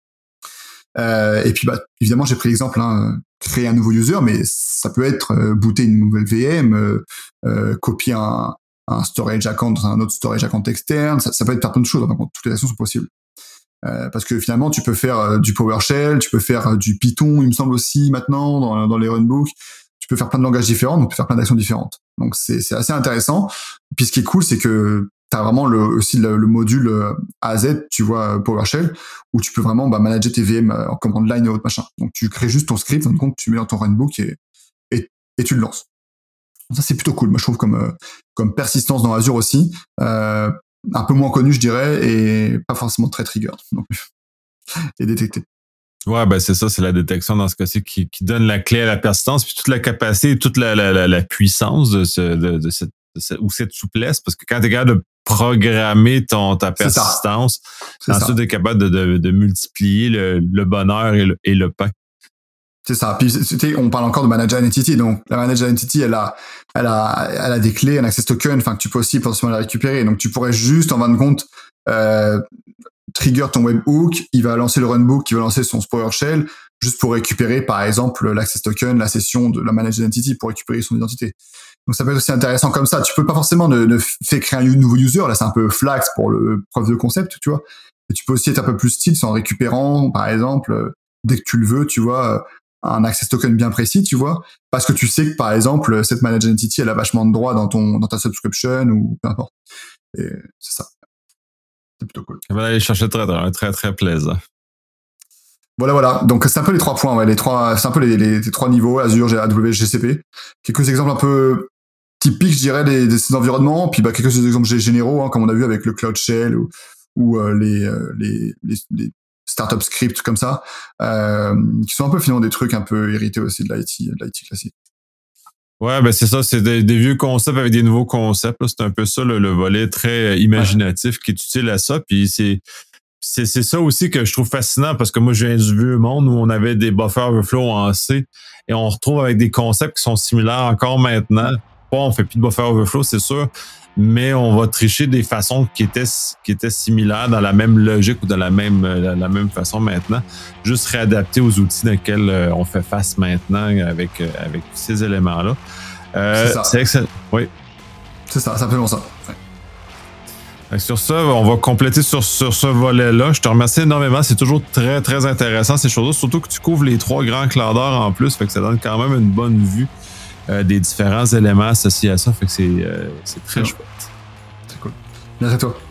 Euh, et puis, bah, évidemment, j'ai pris l'exemple, hein, créer un nouveau user, mais ça peut être euh, booter une nouvelle V M, euh, euh, copier un, un storage account dans un autre storage account externe. Ça, ça peut être faire plein de choses. Donc, toutes les actions sont possibles. Euh, parce que finalement, tu peux faire euh, du PowerShell, tu peux faire euh, du Python, il me semble aussi maintenant dans, dans les runbooks. Tu peux faire plein de langages différents, donc tu peux faire plein d'actions différentes. Donc c'est, c'est assez intéressant. Puis ce qui est cool, c'est que t'as vraiment le, aussi le, le module A à Z, tu vois, PowerShell, où tu peux vraiment bah, manager tes V M en command line et autres machin. Donc tu crées juste ton script, en compte, tu mets dans ton runbook et, et, et tu le lances. Ça c'est plutôt cool, moi je trouve comme euh, comme persistance dans Azure aussi, euh, un peu moins connu je dirais et pas forcément très trigger non plus et détecté. Ouais, ben c'est ça, c'est la détection dans ce cas-ci qui, qui donne la clé à la persistance, puis toute la capacité, toute la, la, la, la puissance de, ce, de, de, cette, de cette, ou cette souplesse, parce que quand tu es capable de programmer ton, ta persistance, ensuite tu es capable de, de, de multiplier le, le bonheur et le, et le pain. C'est ça. Puis on parle encore de managed identity, donc la managed identity, elle a, elle a, elle a des clés, un access token, enfin que tu peux aussi potentiellement la récupérer. Donc tu pourrais juste en fin de compte euh, trigger ton webhook, il va lancer le runbook, il va lancer son PowerShell, juste pour récupérer, par exemple, l'access token, la session de la managed entity pour récupérer son identité. Donc ça peut être aussi intéressant comme ça. Tu peux pas forcément ne, ne faire créer un nouveau user. Là, c'est un peu flax pour le preuve de concept, tu vois. Et tu peux aussi être un peu plus style en récupérant, par exemple, dès que tu le veux, tu vois, un access token bien précis, tu vois, parce que tu sais que, par exemple, cette managed entity, elle a vachement de droits dans ton, dans ta subscription ou peu importe. Et c'est ça. C'est plutôt cool. On va aller chercher très, très, très, très plaisant. Voilà, voilà. Donc, c'est un peu les trois points, ouais, les trois, c'est un peu les, les, les trois niveaux, Azure, A W S, G C P. Quelques exemples un peu typiques, je dirais, des, de ces environnements, puis bah, quelques exemples généraux, hein, comme on a vu avec le Cloud Shell ou, ou euh, les, euh, les, les, les startup scripts comme ça, euh, qui sont un peu finalement des trucs un peu hérités aussi de l'I T, de l'I T classique. Ouais, ben c'est ça, c'est des, des vieux concepts avec des nouveaux concepts. Là. C'est un peu ça, le, le volet très imaginatif ouais. qui est utile à ça. Puis c'est, c'est, c'est ça aussi que je trouve fascinant parce que moi, je viens du vieux monde où on avait des buffer overflow en C et on retrouve avec des concepts qui sont similaires encore maintenant. Pas, on fait plus de buffer overflow, c'est sûr, mais on va tricher des façons qui étaient, qui étaient similaires dans la même logique ou dans la même, la, la même façon maintenant. Juste réadapter aux outils dans lesquels on fait face maintenant avec, avec ces éléments-là. Euh, c'est ça. C'est excellent. Oui. C'est ça, c'est absolument ça. Ouais. Sur ça, on va compléter sur, sur ce volet-là. Je te remercie énormément. C'est toujours très, très intéressant, ces choses-là. Surtout que tu couvres les trois grands clouders en plus. Fait que ça donne quand même une bonne vue euh, des différents éléments associés à ça. Fait que c'est, euh, c'est très c'est chouette. C'est cool. Merci à toi.